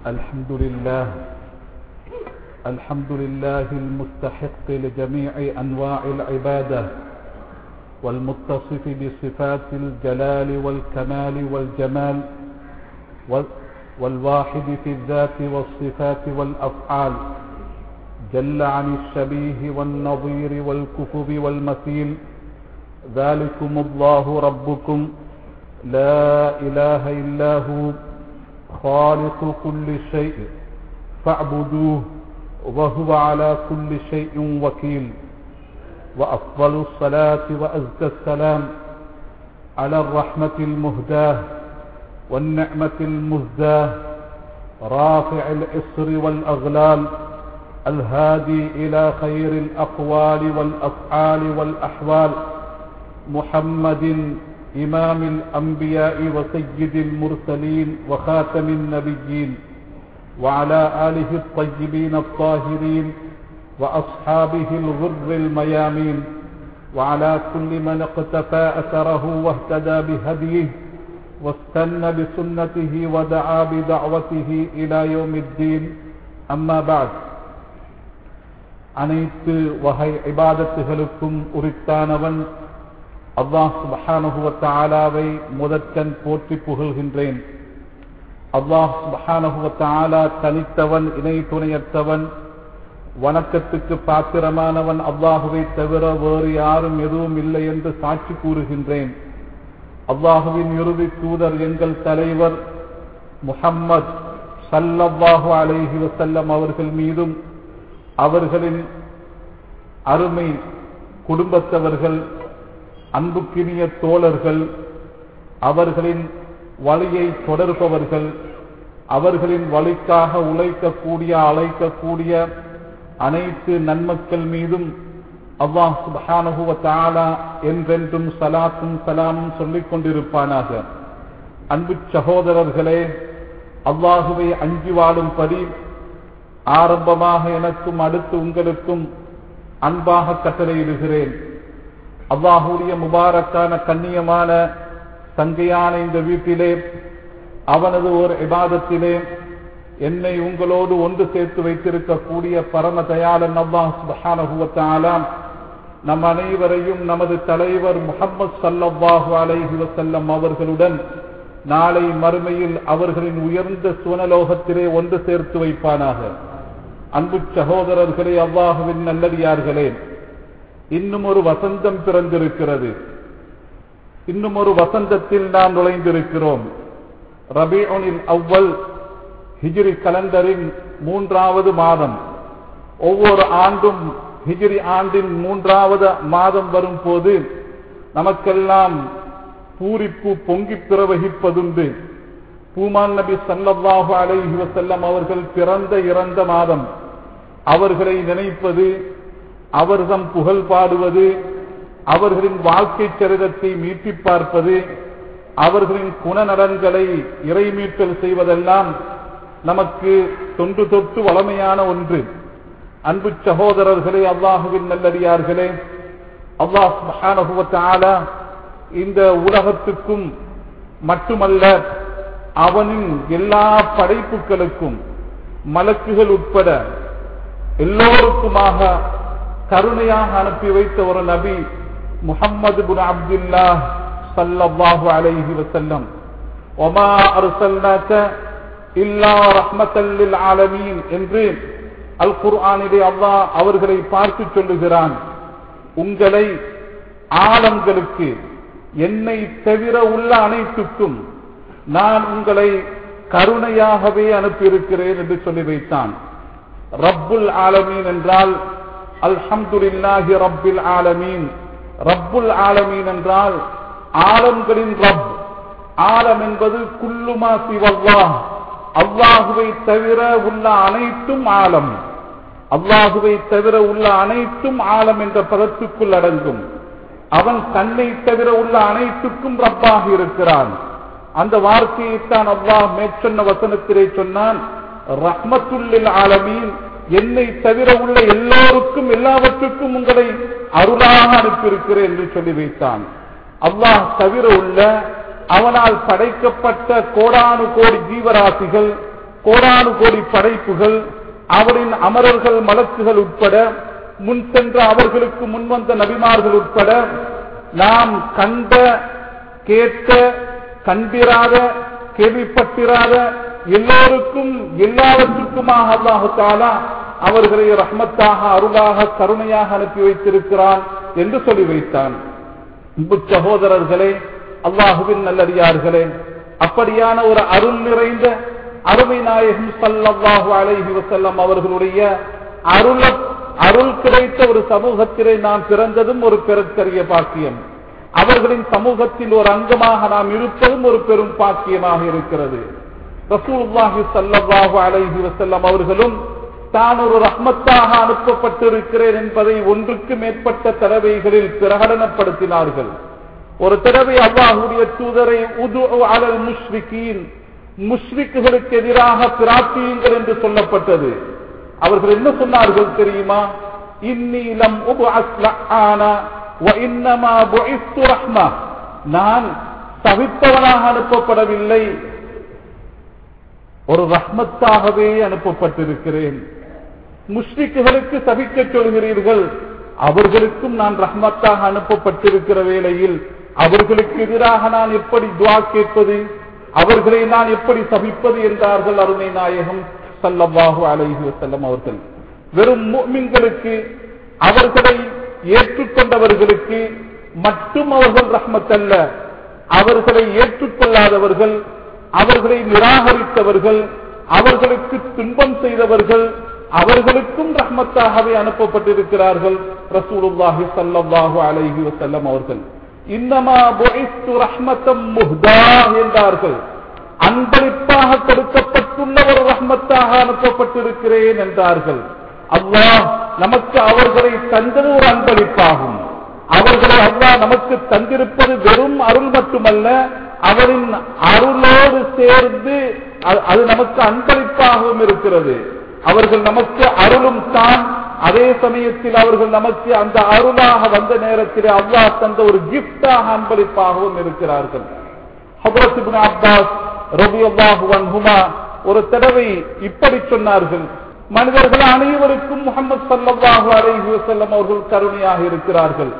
الحمد لله المستحق لجميع أنواع العبادة والمتصف بصفات الجلال والكمال والجمال والواحد في الذات والصفات والأفعال، جل عن الشبيه والنظير والكفو والمثيل. ذلكم الله ربكم لا إله إلا هو خالق كل شيء فاعبدوه وهو على كل شيء وكيل. وأفضل الصلاة وأزكى السلام على الرحمة المهداة والنعمة المزداة، رافع الإصر والأغلال، الهادي إلى خير الأقوال والأفعال والأحوال، محمد إمام الأنبياء وسيد المرسلين وخاتم النبيين، وعلى آله الطيبين الطاهرين وأصحابه الغر الميامين، وعلى كل من اقتفى أثره واهتدى بهديه واستنى بسنته ودعا بدعوته إلى يوم الدين. أما بعد. அனைத்து வகை இபாதத்துகளுக்கும் உரித்தானவன் அல்லாஹ் சுப்ஹானஹு வ தஆலாவை முதற்கண் போற்றி புகழ்கின்றேன். அல்லாஹ் சுப்ஹானஹு வ தஆலா தனித்தவன், இணை துணையற்றவன், வணக்கத்துக்கு பாத்திரமானவன். அல்லாஹுவை தவிர வேறு யாரும் எதுவும் இல்லை என்று சாட்சி கூறுகின்றேன். அல்லாஹுவின் இறுதி தூதர் எங்கள் தலைவர் முஹம்மது ஸல்லல்லாஹு அலைஹி வஸல்லம் அவர்கள் மீதும் அவர்களின் அருமை குடும்பத்தவர்கள், அன்புக்கினிய தோழர்கள், அவர்களின் வழியை தொடர்பவர்கள், அவர்களின் வழிக்காக உழைக்கக்கூடிய அழைக்கக்கூடிய அனைத்து நன்மக்கள் மீதும் அல்லாஹ் சுப்ஹானஹு வ தஆலா என்றென்றும் ஸலாத்தும் ஸலாமும் சொல்லிக் கொண்டிருப்பானாக. அன்பு சகோதரர்களே, அல்லாஹுவை அஞ்சி வாழும்படி ஆரம்பமாக எனக்கும் அடுத்து உங்களுக்கும் அன்பாக கட்டளையிடுகிறேன். அல்லாஹுடைய முபாரக்கான கண்ணியமான சங்கையான இந்த வீட்டிலே, அவனது ஒரு இபாதத்திலே என்னை உங்களோடு ஒன்று சேர்த்து வைத்திருக்கக்கூடிய பரம தயாளன் அல்லாஹ் சுப்ஹானஹு வ தஆலா நம் அனைவரையும் நமது தலைவர் முஹம்மது ஸல்லல்லாஹு அலைஹி வஸல்லம் அவர்களுடன் நாளை மறுமையில் அவர்களின் உயர்ந்த சுவனலோகத்திலே ஒன்று சேர்த்து வைப்பானாக. அன்பு சகோதரர்களே, அல்லாஹுவின் நல்லடியார்களே, இன்னும் ஒரு வசந்தம் பிறந்திருக்கிறது. இன்னும் ஒரு வசந்தத்தில் நாம் நுழைந்திருக்கிறோம். ரபீஉல் அவ்வல் ஹிஜ்ரி கலண்டரின் 3வது மாதம். ஒவ்வொரு ஆண்டும் ஹிஜ்ரி ஆண்டின் 3வது மாதம் வரும் போது நமக்கெல்லாம் பூரிப்பு பொங்கி பிரவகிப்பதுண்டு. பூமான் நபி ஸல்லல்லாஹு அலைஹி வஸல்லம் அவர்கள் பிறந்த இறந்த மாதம். அவர்களை நினைப்பது, அவர்தம் புகழ் பாடுவது, அவர்களின் வாழ்க்கை சரிதத்தை மீட்டி பார்ப்பது, அவர்களின் குணநலன்களை இறைமீட்டல் செய்வதெல்லாம் நமக்கு தொன்று தொட்டு வளமையான ஒன்று. அன்பு சகோதரர்களே, அல்லாஹுவின் நல்லடியார்களே, அல்லாஹ் சுப்ஹானஹு வ தஆலா இந்த உலகத்துக்கும் மட்டுமல்ல, அவனின் எல்லா படைப்புகளுக்கும் மலக்குகள் உட்பட எல்லோருக்குமாக கருணையாக அனுப்பி வைத்த ஒரு நபி முஹம்மது இப்னு அப்துல்லாஹ் ஸல்லல்லாஹு அலைஹி வஸல்லம். வமா அர்ஸல்னாக இல்லா ரஹ்மத்தல் லில் ஆலமீன் என்று அல் குர்ஆனிலே அல்லாஹ் அவர்களை பார்த்து சொல்லுகிறான். உங்களை ஆலம்களுக்கு, என்னை தவிர உள்ள அனைத்துக்கும் நான் உங்களை கருணையாகவே அனுப்பியிருக்கிறேன் என்று சொல்லி வைத்தான். ரப்புல் ஆலமீன் என்றால் அல்ஹம்துலில்லாஹி ரப்பில் ஆலமீன். ரப்புல் ஆலமீன் என்றால் ஆலம்களின் ரப். ஆலம் என்பது குல்லுமா சிவல்லாஹ், அல்லாஹுவை தவிர உள்ள அனைத்தும் ஆலம். அல்லாஹுவை தவிர உள்ள அனைத்தும் ஆலம் என்ற பதத்துக்குள் அடங்கும். அவன் தன்னை தவிர உள்ள அனைத்துக்கும் ரப்பாக இருக்கிறான். அந்த வார்த்தையைத்தான் அல்லாஹ் மேற்சொன்ன வசனத்திலே சொன்னான், ரஹ்மத்துல் லில் ஆலமீன், என்னை தவிர உள்ள எல்லோருக்கும் எல்லாவற்றுக்கும் உங்களை அருளாக அனுப்பியிருக்கிறேன் என்று சொல்லி வைத்தான். அல்லாஹ் தவிர உள்ள அவனால் படைக்கப்பட்ட கோடானு கோடி ஜீவராசிகள், கோடானு கோடி படைப்புகள், அவரின் அமரர்கள், மலக்குகள் உட்பட, முன் சென்ற அவர்களுக்கு முன்வந்த நபிமார்கள் உட்பட, நாம் கண்ட, கேட்ட, கண்டிராத, கேள்விப்பட்டிராத எல்லோருக்கும் எல்லாவற்றுக்குமாக அல்லாஹு தஆலா அவர்களை ரஹ்மத்தாக, அருளாக, கருணையாக அனுப்பி வைத்திருக்கிறான் என்று சொல்லி வைத்தான். சகோதரர்களே, அல்லாஹுவின் நல்லடியார்களே, அப்படியான ஒரு அருள் நிறைந்த அருமை நாயகம் ஸல்லல்லாஹு அலைஹி வஸல்லம் அவர்களுடைய அருள் கிடைத்த ஒரு சமூகத்திலே நாம் பிறந்ததும் ஒரு பெருக்கரிய பாக்கியம். அவர்களின் சமூகத்தில் ஒரு அங்கமாக நாம் இருப்பதும் ஒரு பெரும் பாக்கியமாக இருக்கிறது. ரசூலுல்லாஹி ஸல்லல்லாஹு அலைஹி வஸல்லம் அவர்களும் தான் ஒரு ரஹ்மத்தாக அனுப்பப்பட்டிருக்கிறேன் என்பதை ஒன்றுக்கு மேற்பட்ட தடவைகளில் பிரகடனப்படுத்தினார்கள். ஒரு தடவை அல்லாஹ்வுடைய தூதரை உதுஉ அலல் முஷ்ரிகீன், முஷ்ரிக்குகளுக்கு எதிராக பிரார்த்தியுங்கள் என்று சொல்லப்பட்டது. அவர்கள் என்ன சொன்னார்கள் தெரியுமா? இன்னி லம் உபஅஸ் லஆனா வ இன்னமா புஇஸ்து ரஹ்மா, நான் சபிப்பவனாக அனுப்பப்படவில்லை, ஒரு ரஹ்மத்தாகவே அனுப்பப்பட்டிருக்கிறேன். முஷ்ரிக்குகளுக்கு சபிக்க சொல்கிறீர்கள், அவர்களுக்கும் நான் ரஹ்மத்தாக அனுப்பப்பட்டிருக்கிற வேளையில் அவர்களுக்கு எதிராக நான் எப்படி துஆ கேட்பது, அவர்களை நான் எப்படி சபிப்பது என்றார்கள் அருமை நாயகம் ஸல்லல்லாஹு அலைஹி வஸல்லம் அவர்கள். வெறும் முஃமின்களுக்கு, அவர்களை ஏற்றுக்கொண்டவர்களுக்கு மட்டும் அவர்கள் ரஹ்மத் அல்ல, அவர்களை ஏற்றுக்கொள்ளாதவர்கள், அவர்களை நிராகரித்தவர்கள், அவர்களுக்கு துன்பம் செய்தவர்கள், அவர்களுக்கும் ரஹ்மத்தாகவே அனுப்பப்பட்டிருக்கிறார்கள் ரசூலுல்லாஹி ஸல்லல்லாஹு அலைஹி வஸல்லம் அவர்கள். இன்னமா புஇஸ்து ரஹ்மத்தம் முஹ்தா என்றார்கள். அன்பளிப்பாக கொடுக்கப்பட்டுள்ள ஒரு ரஹ்மத்தாக அனுப்பப்பட்டிருக்கிறேன் என்றார்கள். அல்லாஹ் நமக்கு அவர்களை தந்தது ஒரு அன்பளிப்பாகும். அவர்களை அல்லாஹ் நமக்கு தந்திருப்பது வெறும் அருள் மட்டுமல்ல, அவரின் அருளோடு சேர்ந்து அது நமக்கு அன்பளிப்பாகவும் இருக்கிறது. அவர்கள் நமக்கு அருளும் தான், அதே சமயத்தில் அவர்கள் நமக்கு அந்த அருளாக வந்த நேரத்தில் அல்லாஹ் தந்த ஒரு கிஃப்டாக அன்பளிப்பாகவும் இருக்கிறார்கள். ஹஜ்ரத் இப்னு அப்பாஸ் ரலியல்லாஹு அன்ஹுமா ஒரு தடவை இப்படி சொன்னார்கள், மனிதர்கள் அனைவருக்கும் முஹம்மது ஸல்லல்லாஹு அலைஹி வஸல்லம் அவர்கள் கருணையாக இருக்கிறார்கள்.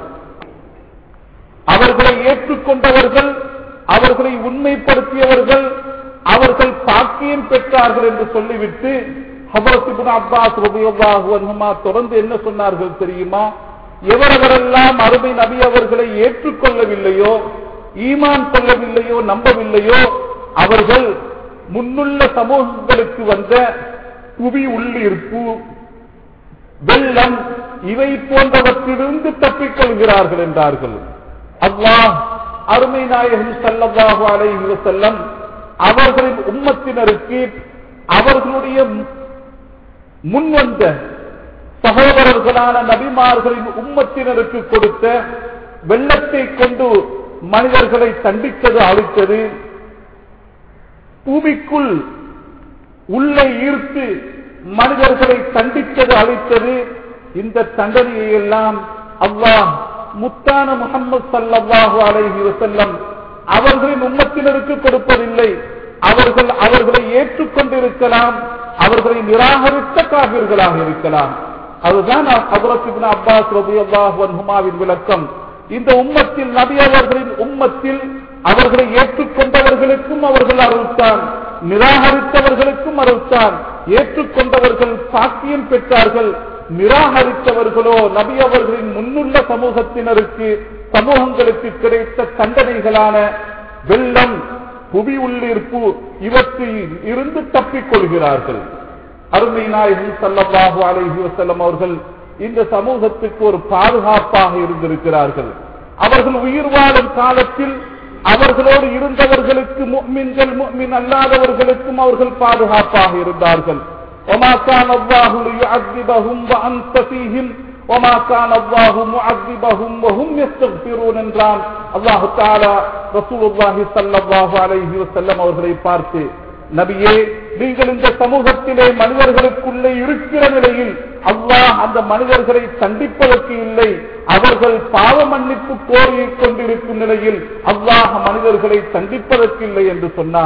அவர்களை ஏற்றுக்கொண்டவர்கள், அவர்களை உண்மைப்படுத்தியவர்கள், அவர்கள் பாக்கியம் பெற்றார்கள் என்று சொல்லிவிட்டு ஹஜ்ரத் இப்னு அப்பாஸ் ரலியல்லாஹு அன்ஹுமா தொடர்ந்து என்ன சொன்னார்கள் தெரியுமா? எவரெவரெல்லாம் அருமை நபி அவர்களை ஏற்றுக்கொள்ளவில்லையோ, ஈமான் கொள்ளவில்லையோ, நம்பவில்லையோ, அவர்கள் முன்னுள்ள சமூகங்களுக்கு வந்த புவி உள்ளிருப்பு, வெள்ளம், இவை போன்றவற்றிலிருந்து தப்பிக்கொள்கிறார்கள் என்றார்கள். அல்லாஹ் அருமை நாயகம் ஸல்லல்லாஹு அலைஹி வஸல்லம் அவர்களின் உம்மத்தினருக்கு, அவர்களுடைய முன்வந்த சகோதரர்களான நபிமார்களின் உம்மத்தினருக்கு கொடுத்த வெள்ளத்தை கொண்டு மனிதர்களை தண்டித்தது, அழித்தது, பூமிக்குள் உள்ளே ஈர்த்து மனிதர்களை தண்டித்தது, அழித்தது. இந்த தண்டனையை எல்லாம் அல்லாஹ் முத்தான முஹம்மது ஸல்லல்லாஹு அலைஹி வஸல்லம் அவர்களின் உம்மத்தினருக்கு கொடுப்பதில்லை. அவர்களை ஏற்றுக்கொண்டிருக்கலாம், அவர்களை நிராகரித்த காபிர்களாக இருக்கலாம். அதுதான் ஹஜ்ரத் இப்னு அப்பாஸ் ரலியல்லாஹு அன்ஹுமாவின் விளக்கம். இந்த உம்மத்தில், நபி அவர்களின் உம்மத்தில் அவர்களை ஏற்றுக்கொண்டவர்களுக்கும் அவர்கள் அருள்தான், நிராகரித்தவர்களுக்கும் அருள்தான். ஏற்றுக்கொண்டவர்கள் பாக்கியம் பெற்றார்கள், நிராகரித்தவர்களோ நபி அவர்களின் முன்னுள்ள சமூகங்களுக்கு கிடைத்த தண்டனைகளான வெள்ளம், புவி உள்ளிருப்பு, இவற்றில் இருந்து தப்பிக்கொள்கிறார்கள். அருமை நாயகம் ஸல்லல்லாஹு அலைஹி வஸல்லம் அவர்கள் இந்த சமூகத்துக்கு ஒரு பாதுகாப்பாக இருந்திருக்கிறார்கள். அவர்கள் உயிர் வாழும் காலத்தில் அவர்களோடு இருந்தவர்களுக்கு, முஃமின்கள், முஃமின் அல்லாதவர்களுக்கும் அவர்கள் பாதுகாப்பாக இருந்தார்கள். وما كان الله ليعذبهم وأنت فيهم وما كان الله معذبهم وهم يستغفرون என்றான் அல்லாஹ் தஆலா ரசூலுல்லாஹி ஸல்லல்லாஹு அலைஹி வஸல்லம் அவர்களை பார்த்து, நபியே, நீங்கள் இந்த சமூகத்திலே மனிதர்களுக்குள்ளே இருக்கிற நிலையில் அல்லாஹ் அந்த மனிதர்களை தண்டிப்பதற்கு இல்லை, அவர்கள் பாவ மன்னிப்பு கோரிக் கொண்டிருக்கும் நிலையில் அல்லாஹ் மனிதர்களை தண்டிப்பதற்கு இல்லை என்று சொன்னான்.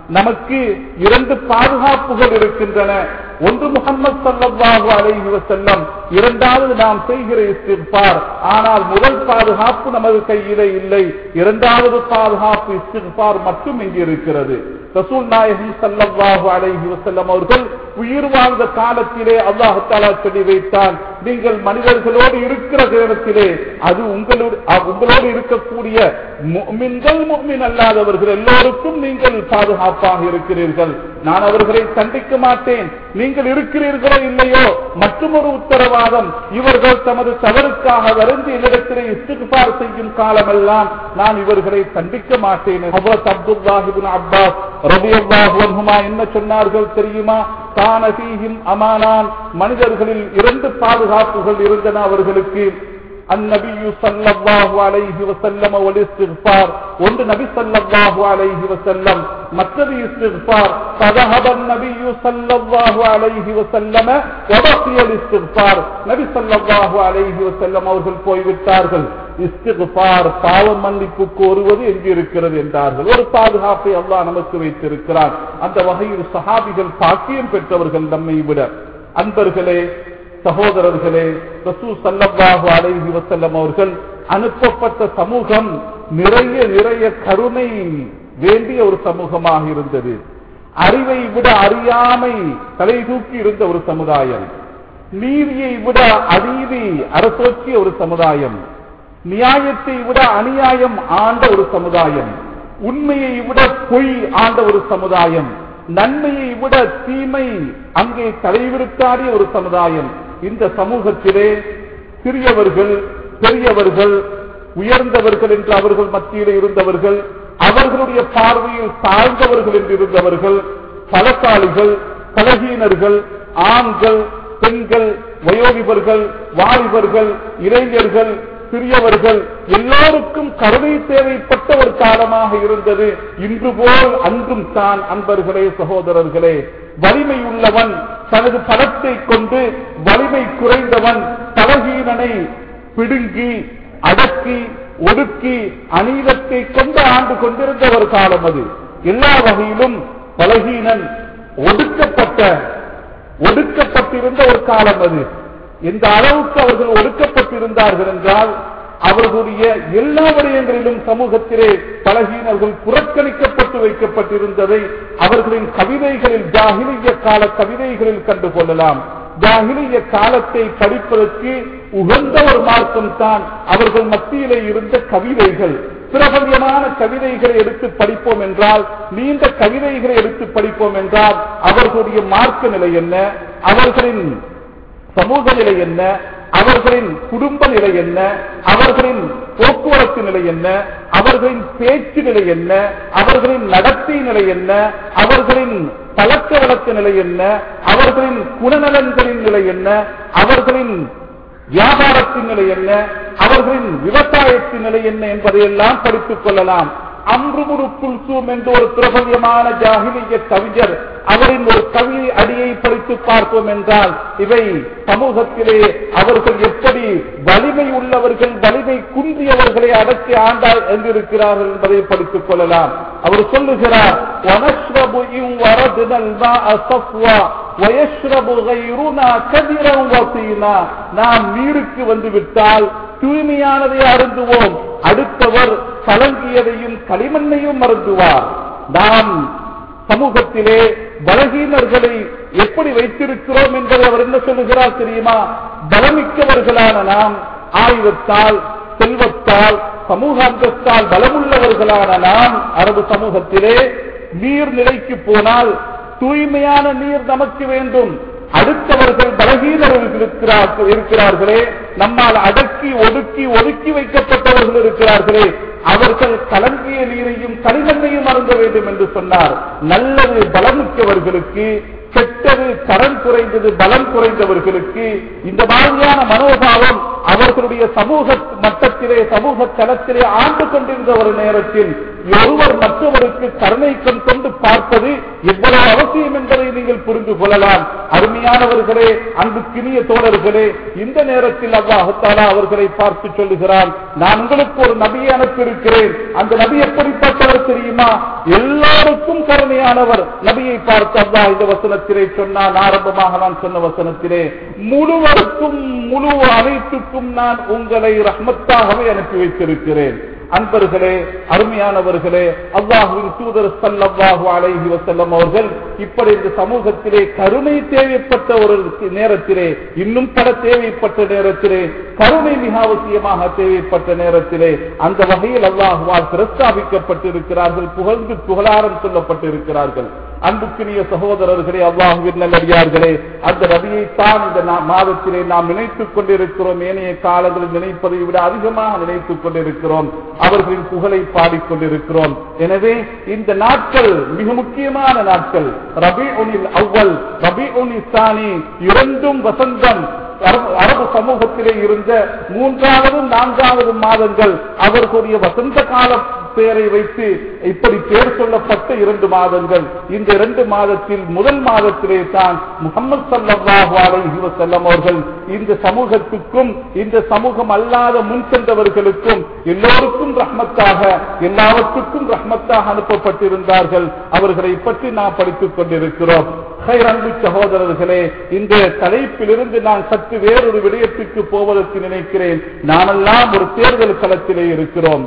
நமக்கு இரண்டு பாதுகாப்புகள் இருக்கின்றன. ஒன்று முஹம்மது ஸல்லல்லாஹு அலைஹி வஸல்லம், இரண்டாவது நாம் செய்கிற இஸ்திக்பார். ஆனால் முதல் பாதுகாப்பு நமது கையிலே இல்லை. இரண்டாவது பாதுகாப்பு இஸ்திக்பார் மட்டும் இங்கு இருக்கிறது. ரசூல் நாயகம் ஸல்லல்லாஹு அலைஹி வஸல்லம் அவர்கள் உயிர் வாழ்ந்த காலத்திலே அல்லாஹ் தஆலா சொல்லி வைத்தான், நீங்கள் மனிதர்களோடு இருக்கிற நேரத்திலே அது உங்களோடு இருக்கக்கூடிய முஃமின்கள் முஃமின் அல்லாதவர்கள் எல்லோருக்கும் நீங்கள் பாதுகாப்பாக இருக்கிறீர்கள். நான் அவர்களை தண்டிக்க மாட்டேன். நீங்கள் இருக்கிறீர்களோ இல்லையோ மற்றொரு உத்தரவாதம், இவர்கள் தமது தவறுக்காக வருந்தி என்னிடத்திலே இஸ்திக்பார் செய்யும் காலமெல்லாம் நான் இவர்களை தண்டிக்க மாட்டேன். ஹஜ்ரத் அப்துல்லாஹ் இப்னு அப்பாஸ் ரலியல்லாஹு அன்ஹுமா என்ன சொன்னார்கள் தெரியுமா? கான ஃபீஹிம் அமானான், மனிதர்களில் இரண்டு பாதுகாப்புகள் இருந்தன அவர்களுக்கு. அந்நபியு ஸல்லல்லாஹு அலைஹி வஸல்லம் வல் இஸ்திக்பார், ஒன்று நபி ஸல்லல்லாஹு அலைஹி வஸல்லம், மற்றது இஸ்திக்பார். ஃபதஹபன் நபியு ஸல்லல்லாஹு அலைஹி வஸல்லம் வபகியல் இஸ்திக்பார், நபி ஸல்லல்லாஹு அலைஹி வஸல்லம் அவர்கள் போய்விட்டார்கள். இஸ்திக்பார் பாவ மன்னிப்பு கோருவது எங்கு இருக்கிறது என்றார்கள். ஒரு பாதுகாப்பை அல்லாஹ் நமக்கு வைத்திருக்கிறார். அந்த வகையில் சஹாபிகள் பாக்கியம் பெற்றவர்கள் நம்மை விட. அன்பர்களே, சகோதரர்களே, ரசூல் ஸல்லல்லாஹு அலைஹி வஸல்லம் அவர்கள் அனுப்பப்பட்ட சமூகம் நிறைய கருணை வேண்டிய ஒரு சமூகமாக இருந்தது. அறிவை விட அறியாமை தலை தூக்கி இருந்த ஒரு சமுதாயம், நீதியை விட அநீதி அரசோற்றிய ஒரு சமுதாயம், நியாயத்தை விட அநியாயம் ஆண்ட ஒரு சமுதாயம், உண்மையை விட பொய் ஆண்ட ஒரு சமுதாயம், நன்மையை விட தீமை அங்கே தலைவிரித்தாடிய ஒரு சமுதாயம். இந்த சமூகத்திலே சிறியவர்கள் பெரியவர்கள் உயர்ந்தவர்கள் என்று அவர்கள் மத்தியிலே இருந்தவர்கள், அவர்களுடைய பார்வையில் தாழ்ந்தவர்கள் என்று இருந்தவர்கள், பலசாலிகள் பலகீனர்கள், ஆண்கள் பெண்கள், வயோதிபர்கள் வாலிபர்கள் இளைஞர்கள் சிறியவர்கள் எல்லோருக்கும் கருணை தேவைப்பட்ட ஒரு காலமாக இருந்தது. இன்று போல் அன்றும் தான். அன்பர்களே, சகோதரர்களே, வலிமை உள்ளவன் தனது பலத்தை கொண்டு வலிமை குறைந்தவன் பலகீனனை பிடுங்கி அடக்கி ஒடுக்கி அநீதத்தை கொண்டு ஆண்டு கொண்டிருந்த ஒரு காலம் அது. எல்லா வகையிலும் பலகீனன் ஒடுக்கப்பட்டிருந்த ஒரு காலம் அது. எந்த அளவுக்கு அவர்கள் ஒடுக்கப்பட்டிருந்தார்கள் என்றால் அவர்களுடைய எல்லா விடயங்களிலும் சமூகத்திலே பலகீனர்கள் புறக்கணிக்கப்பட்டு வைக்கப்பட்டிருந்ததை அவர்களின் கவிதைகளில், ஜாஹிலிய்ய கால கவிதைகளில் கண்டுகொள்ளலாம். ஜாஹிலிய்ய காலத்தை படிப்பதற்கு உகந்த ஒரு மார்க்கம் தான் அவர்கள் மத்தியிலே இருந்த கவிதைகள். பிரபல்யமான கவிதைகளை எடுத்து படிப்போம் என்றால், நீண்ட கவிதைகளை எடுத்து படிப்போம் என்றால் அவர்களுடைய மார்க்க நிலை என்ன, அவர்களின் சமூக நிலை என்ன, அவர்களின் குடும்ப நிலை என்ன, அவர்களின் போக்குவரத்து நிலை என்ன, அவர்களின் பேச்சு நிலை என்ன, அவர்களின் நடத்தை நிலை என்ன, அவர்களின் பழக்க வழக்க நிலை என்ன, அவர்களின் குணநலன்களின் நிலை என்ன, அவர்களின் வியாபாரத்தின் நிலை என்ன, அவர்களின் விவசாயத்தின் நிலை என்ன என்பதையெல்லாம் படித்துக் கொள்ளலாம். அம்ருபுரு குல்சூம் என்ற ஒரு பிரபல்யமான ஜாஹிலிய்ய கவிஞர், அவரின் ஒரு கவி அடியை படித்து பார்ப்போம் என்றால் இவை சமூகத்திலே அவர்கள் எப்படி வலிமை உள்ளவர்கள் வலிமை குன்றியவர்களை அடக்கி ஆண்டால் என்றிருக்கிறார்கள் என்பதை படித்துக் கொள்ளலாம். அவர் சொல்லுகிறார், நாம் நீருக்கு வந்துவிட்டால் தூய்மையானதை அருந்துவோம், அடுத்தவர் கலங்கியதையும் களிமண்ணையும் மருந்துவார். நாம் சமூகத்திலே பலகீனர்களை எப்படி வைத்திருக்கிறோம் என்பதை அவர் என்ன சொல்லுகிறார் தெரியுமா? பலமிக்கவர்களான நாம் ஆயுதத்தால் செல்வத்தால் சமூக அந்தஸ்தால் பலமுள்ளவர்களான நாம் அரபு சமூகத்திலே நீர்நிலைக்கு போனால் தூய்மையான நீர் நமக்கு வேண்டும். அடுத்தவர்கள் பலகீனர்கள் இருக்கிறார்களே, நம்மால் அடக்கி ஒதுக்கி வைக்கப்பட்டவர்கள் இருக்கிறார்களே, அவர்கள் கலங்கிய நீரையும் களிமண்ணையும் அருந்த வேண்டும் என்று சொன்னார். நல்லது பலமிக்கவர்களுக்கு, கெட்டது தரம் குறைந்தது பலம் குறைந்தவர்களுக்கு இந்த மாதிரியான மனோபாவம் அவர்களுடைய சமூக மட்டத்திலே சமூக தளத்திலே ஆண்டு கொண்டிருந்த ஒரு நேரத்தில் ஒருவர் மற்றவருக்கு கருணை கண் கொண்டு பார்ப்பது எவ்வளவு அவசியம் என்பதை நீங்கள் புரிந்து கொள்ளலாம். அருமையானவர்களே, அன்புக்கினிய தோழர்களே, இந்த நேரத்தில் அல்லாஹ் தஆலா அவர்களை பார்த்து சொல்லுகிறான், நான் உங்களுக்கு ஒரு நபியை அனுப்பியிருக்கிறேன். அந்த நபி எப்படிப்பட்டவர் தெரியுமா? எல்லாருக்கும் கருணையானவர். நபியை பார்த்து அல்லாஹ் இந்த வசனத்திலே சொன்னான், ஆரம்பமாக நான் சொன்ன வசனத்திலே, முழுவருக்கும் முழு அனைத்துக்கும் நான் உங்களை ரஹ்மத்தாகவே அனுப்பி வைத்திருக்கிறேன். அன்பர்களே, அருமையானவர்களே, அல்லாஹ்வின் தூதர் ஸல்லல்லாஹு அலைஹி வஸல்லம் அவர்கள் இப்படி இந்த சமூகத்திலே கருணை தேவைப்பட்ட ஒரு நேரத்திலே, இன்னும் பல தேவைப்பட்ட நேரத்திலே, கருணை மிக அவசியமாக தேவைப்பட்ட நேரத்திலே அந்த வகையில் அல்லாஹ்வால் பிரஸ்தாபிக்கப்பட்டிருக்கிறார்கள், புகழ்ந்து புகழாரம் சொல்லப்பட்டிருக்கிறார்கள். அன்புக்கினிய சகோதரர்களே, அல்லாஹ்வின் நல்லடியார்களே, அந்த நபியைத்தான் இந்த மாதத்திலே நாம் நினைத்துக் கொண்டிருக்கிறோம். ஏனைய காலங்களில் நினைப்பதை விட அதிகமாக நினைத்துக் கொண்டிருக்கிறோம். அவர்களின் புகழை பாடிக்கொண்டிருக்கிறோம். எனவே இந்த நாட்கள் மிக முக்கியமான நாட்கள். ரபீஉல் அவ்வல், ரபீஉல் ஸானி, இரண்டும் வசந்தம். அரபு சமூகத்திலே இருந்த 3வது 4வது மாதங்கள் அவர்களுடைய வசந்த கால பெயரை வைத்து இப்படி பெயர் சொல்லப்பட்ட 2 மாதங்கள். இந்த 2 மாதத்தில் முதல் மாதத்திலே தான் முஹம்மது ஸல்லல்லாஹு அலைஹி வஸல்லம் அவர்கள் இந்த சமூகத்துக்கும் இந்த சமூகம் அல்லாத முன் சென்றவர்களுக்கும் எல்லோருக்கும் ரஹ்மத்தாக, எல்லாவற்றுக்கும் ரஹ்மத்தாக அனுப்பப்பட்டிருந்தார்கள். அவர்களை பற்றி நாம் படித்துக் கொண்டிருக்கிறோம். அன்பு சகோதரர்களே, இந்த தலைப்பிலிருந்து நான் சற்று வேறொரு விடயத்துக்கு போவதற்கு நினைக்கிறேன். நாமெல்லாம் ஒரு தேர்தல் களத்திலே இருக்கிறோம்.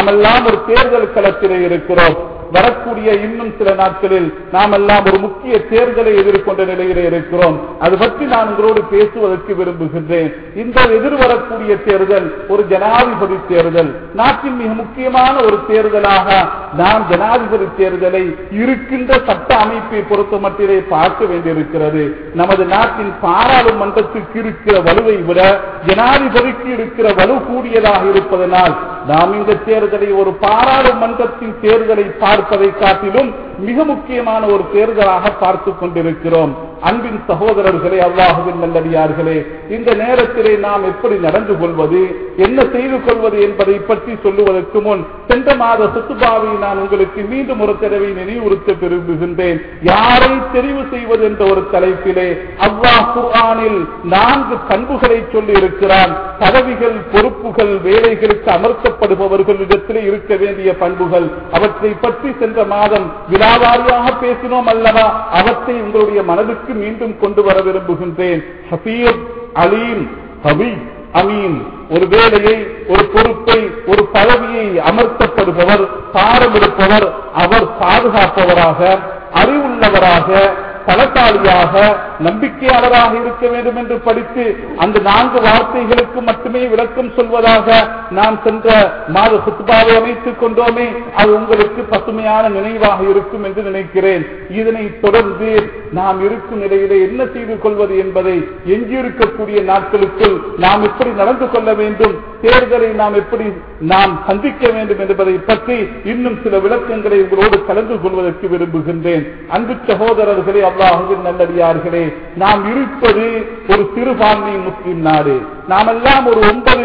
வரக்கூடிய இன்னும் சில நாட்களில் நாம் எல்லாம் ஒரு முக்கிய தேர்தலை எதிர்கொண்ட நிலையிலே இருக்கிறோம். அது பற்றி நான் உங்களோடு பேசுவதற்கு விரும்புகின்றேன். இந்த எதிர்வரக்கூடிய தேர்தல் ஒரு ஜனாதிபதி தேர்தல். நாட்டின் மிக முக்கியமான ஒரு தேர்தலாக நாம் ஜனாதிபதி தேர்தலை இருக்கின்ற சட்ட அமைப்பை பொறுத்த மட்டிலே பார்க்க வேண்டியிருக்கிறது. நமது நாட்டின் பாராளுமன்றத்துக்கு இருக்கிற வலுவை விட ஜனாதிபதிக்கு இருக்கிற வலு கூடியதாக இருப்பதனால் நாம் இந்த தேர்தலை ஒரு பாராளுமன்றத்தின் தேர்தலை பார்ப்பதை காட்டிலும் மிக முக்கியமான ஒரு தேர்தலாக பார்த்துக் கொண்டிருக்கிறோம். அன்பின் சகோதரர்களே, அல்லாஹ்வின் நல்லடியார்களே, இந்த நேரத்திலே நாம் எப்படி நடந்து கொள்வது, என்ன செய்து கொள்வது என்பதை பற்றி சொல்லுவதற்கு முன் சென்ற மாத சுத்துபாவை நான் உங்களுக்கு மீண்டும் ஒரு தடவை நினைவுறுத்த விரும்புகின்றேன். யாரை தெரிவு செய்வது என்ற ஒரு தலைப்பிலே அல்லாஹ் குர்ஆனில் 4 பண்புகளை சொல்லி இருக்கிறான். பதவிகள், பொறுப்புகள், வேலைகளுக்கு அமர்த்தப்படுபவர்களிடத்திலே இருக்க வேண்டிய பண்புகள், அவற்றை பற்றி சென்ற மாதம் விலாவாரியாக பேசினோம் அல்லவா? அவற்றை உங்களுடைய மனதுக்கு மீண்டும் கொண்டு வர விரும்புகின்றேன். ஹபீப், அலீம், ஹபீப், அமீன். ஒரு வேலையை, ஒரு பொறுப்பை, ஒரு பதவியை அமர்த்தப்படுபவர், பாரம் எடுப்பவர், அவர் பாதுகாப்பவராக, அறிவுள்ளவராக, பலசாலியாக, நம்பிக்கையாளராக இருக்க வேண்டும் என்று படித்து அந்த 4 வார்த்தைகளுக்கு மட்டுமே விளக்கம் சொல்வதாக நாம் சென்ற மாத சுத்துபாவை அமைத்துக் கொண்டோமே, அது உங்களுக்கு பசுமையான நினைவாக இருக்கும் என்று நினைக்கிறேன். இதனை தொடர்ந்து நாம் இருக்கும் நிலையிலே என்ன செய்து கொள்வது என்பதை எஞ்சியிருக்கக்கூடிய நாட்களுக்குள் நாம் எப்படி நடந்து கொள்ள வேண்டும், தேர்தலை நாம் எப்படி நாம் சந்திக்க வேண்டும் என்பதை பற்றி இன்னும் சில விளக்கங்களை உங்களோடு கலந்து கொள்வதற்கு விரும்புகின்றேன். அன்பு சகோதரர்களே, அல்லாஹ்வின் நல்லடியார்களே, நாம் இருப்பது ஒரு சிறுபான்மை முஸ்லிம் நாடு. நாம் எல்லாம் ஒரு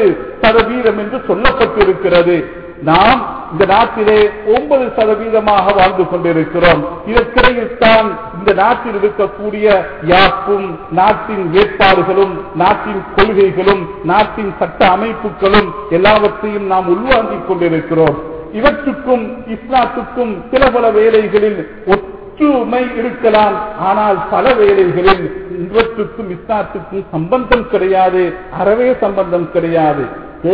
9% என்று சொல்லப்பட்டிருக்கிறது. நாம் இந்த நாட்டிலே 9% வாழ்ந்து கொண்டிருக்கிறோம். இதற்கிடையில் தான் இந்த நாட்டில் இருக்கக்கூடிய யாப்பும், நாட்டின் ஏற்பாடுகளும், நாட்டின் கொள்கைகளும், நாட்டின் சட்ட அமைப்புகளும் எல்லாவற்றையும் நாம் உள்வாங்கிக் கொண்டிருக்கிறோம். இவற்றுக்கும் இஸ்லாத்துக்கும் சில பல வேளைகளில் ஒற்றுமை இருக்கலாம். ஆனால் பல வேளைகளில் இவற்றுக்கும் இஸ்லாத்துக்கும் சம்பந்தம் கிடையாது, அறவே சம்பந்தம் கிடையாது.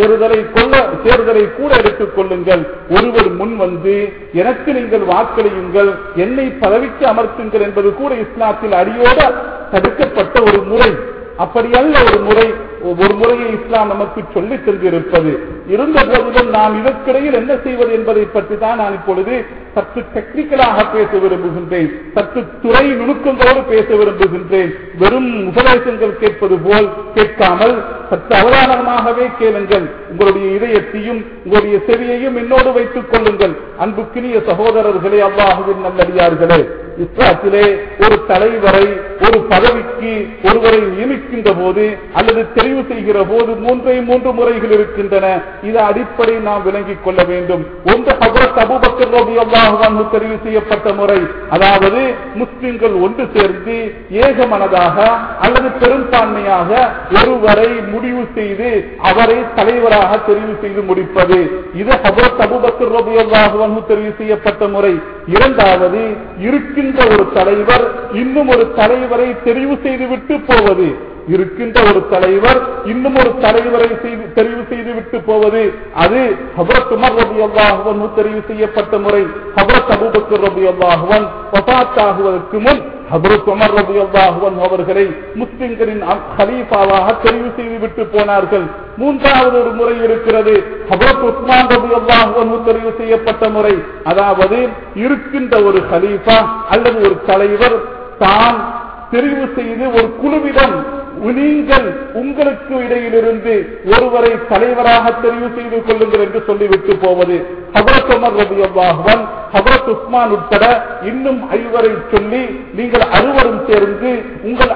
தேர்தலை கூட எடுத்துக் கொள்ளுங்கள். ஒருவர் முன் வந்து எனக்கு நீங்கள் வாக்களியுங்கள், என்னை பதவிக்கு அமர்த்துங்கள் என்பது கூட இஸ்லாத்தில் அடியோடு தடுக்கப்பட்ட ஒரு முறை. அப்படியல்ல ஒரு முறையை இஸ்லாம் நமக்கு சொல்லித் தந்திருப்பது. இருந்த போதிலும் நாம் இதற்கிடையில் என்ன செய்வது என்பதை பற்றி தான் நான் இப்பொழுது சற்று டெக்னிக்கலாக பேச விரும்புகின்றேன், சற்று துறை நுணுக்கங்களோடு பேச விரும்புகின்றேன். வெறும் உபதேசங்கள் கேட்பது போல் கேட்காமல் சற்று அவதானமாகவே கேளுங்கள். உங்களுடைய இதயத்தையும் உங்களுடைய செவியையும் என்னோடு வைத்துக் கொள்ளுங்கள். அன்புக்கினிய சகோதரர்களே, அல்லாஹ்வின் நல்லடியார்களே, இஸ்லாத்திலே ஒரு தலைவரை ஒரு பதவிக்கு ஒருவரை நியமிக்கின்ற போது அல்லது தெரிவு செய்கிற போது மூன்று முறைகள் இருக்கின்றன. இதை அடிப்படை நாம் விளங்கிக் கொள்ள வேண்டும். ஒன்று ஹஜ்ரத் அபூபக்கர் ரலியல்லாஹு அன்ஹு தெரிவு செய்யப்பட்ட முறை, அதாவது முஸ்லிம்கள் ஒன்று சேர்ந்து ஏகமனதாக அல்லது பெரும்பான்மையாக ஒருவரை முடிவு செய்து அவரை தலைவராக தெரிவு செய்து முடிப்பது. இது ஹஜ்ரத் அபூபக்கர் ரலியல்லாஹு அன்ஹு தெரிவு செய்யப்பட்ட முறை. இரண்டாவது, இருக்கின்ற ஒரு தலைவர் இன்னும் ஒரு தலைவரை தெரிவு செய்துவிட்டு போவது. இருக்கின்ற ஒரு தலைவர் இன்னும் ஒரு தலைவரை தெரிவு செய்து விட்டு போவது. அது ஹஜ்ரத் உமர் ரலியல்லாஹு அன்ஹு தெரிவு செய்யப்பட்ட முறை. ஹஜ்ரத் அபூபக்கர் ரலியல்லாஹு அன்ஹு வஃபாத் ஆகுவதற்கு முன் ஹஜ்ரத் உமர் ரலியல்லாஹு அன்ஹு அவர்களை முஸ்லிம்களின் கலீஃபாவாக தெரிவு செய்து விட்டு போனார்கள். மூன்றாவது ஒரு முறை இருக்கிறது, ஹஜ்ரத் உஸ்மான் ரலியல்லாஹு அன்ஹு தெரிவு செய்யப்பட்ட முறை. அதாவது இருக்கின்ற ஒரு கலீஃபா அல்லது ஒரு தலைவர் தான் தெரிவு செய்து ஒரு குழுவிடம் நீங்கள் உங்களுக்கு இடையிலிருந்து ஒருவரை தலைவராக தெரிவு செய்து கொள்ளுங்கள் என்று சொல்லிவிட்டு போவது. ஹஜ்ரத் உமர் ரலியல்லாஹு அன்ஹு, ஹஜ்ரத் உஸ்மான் உட்பட இன்னும் 5 சொல்லி நீங்கள் 6 சேர்ந்து உங்கள்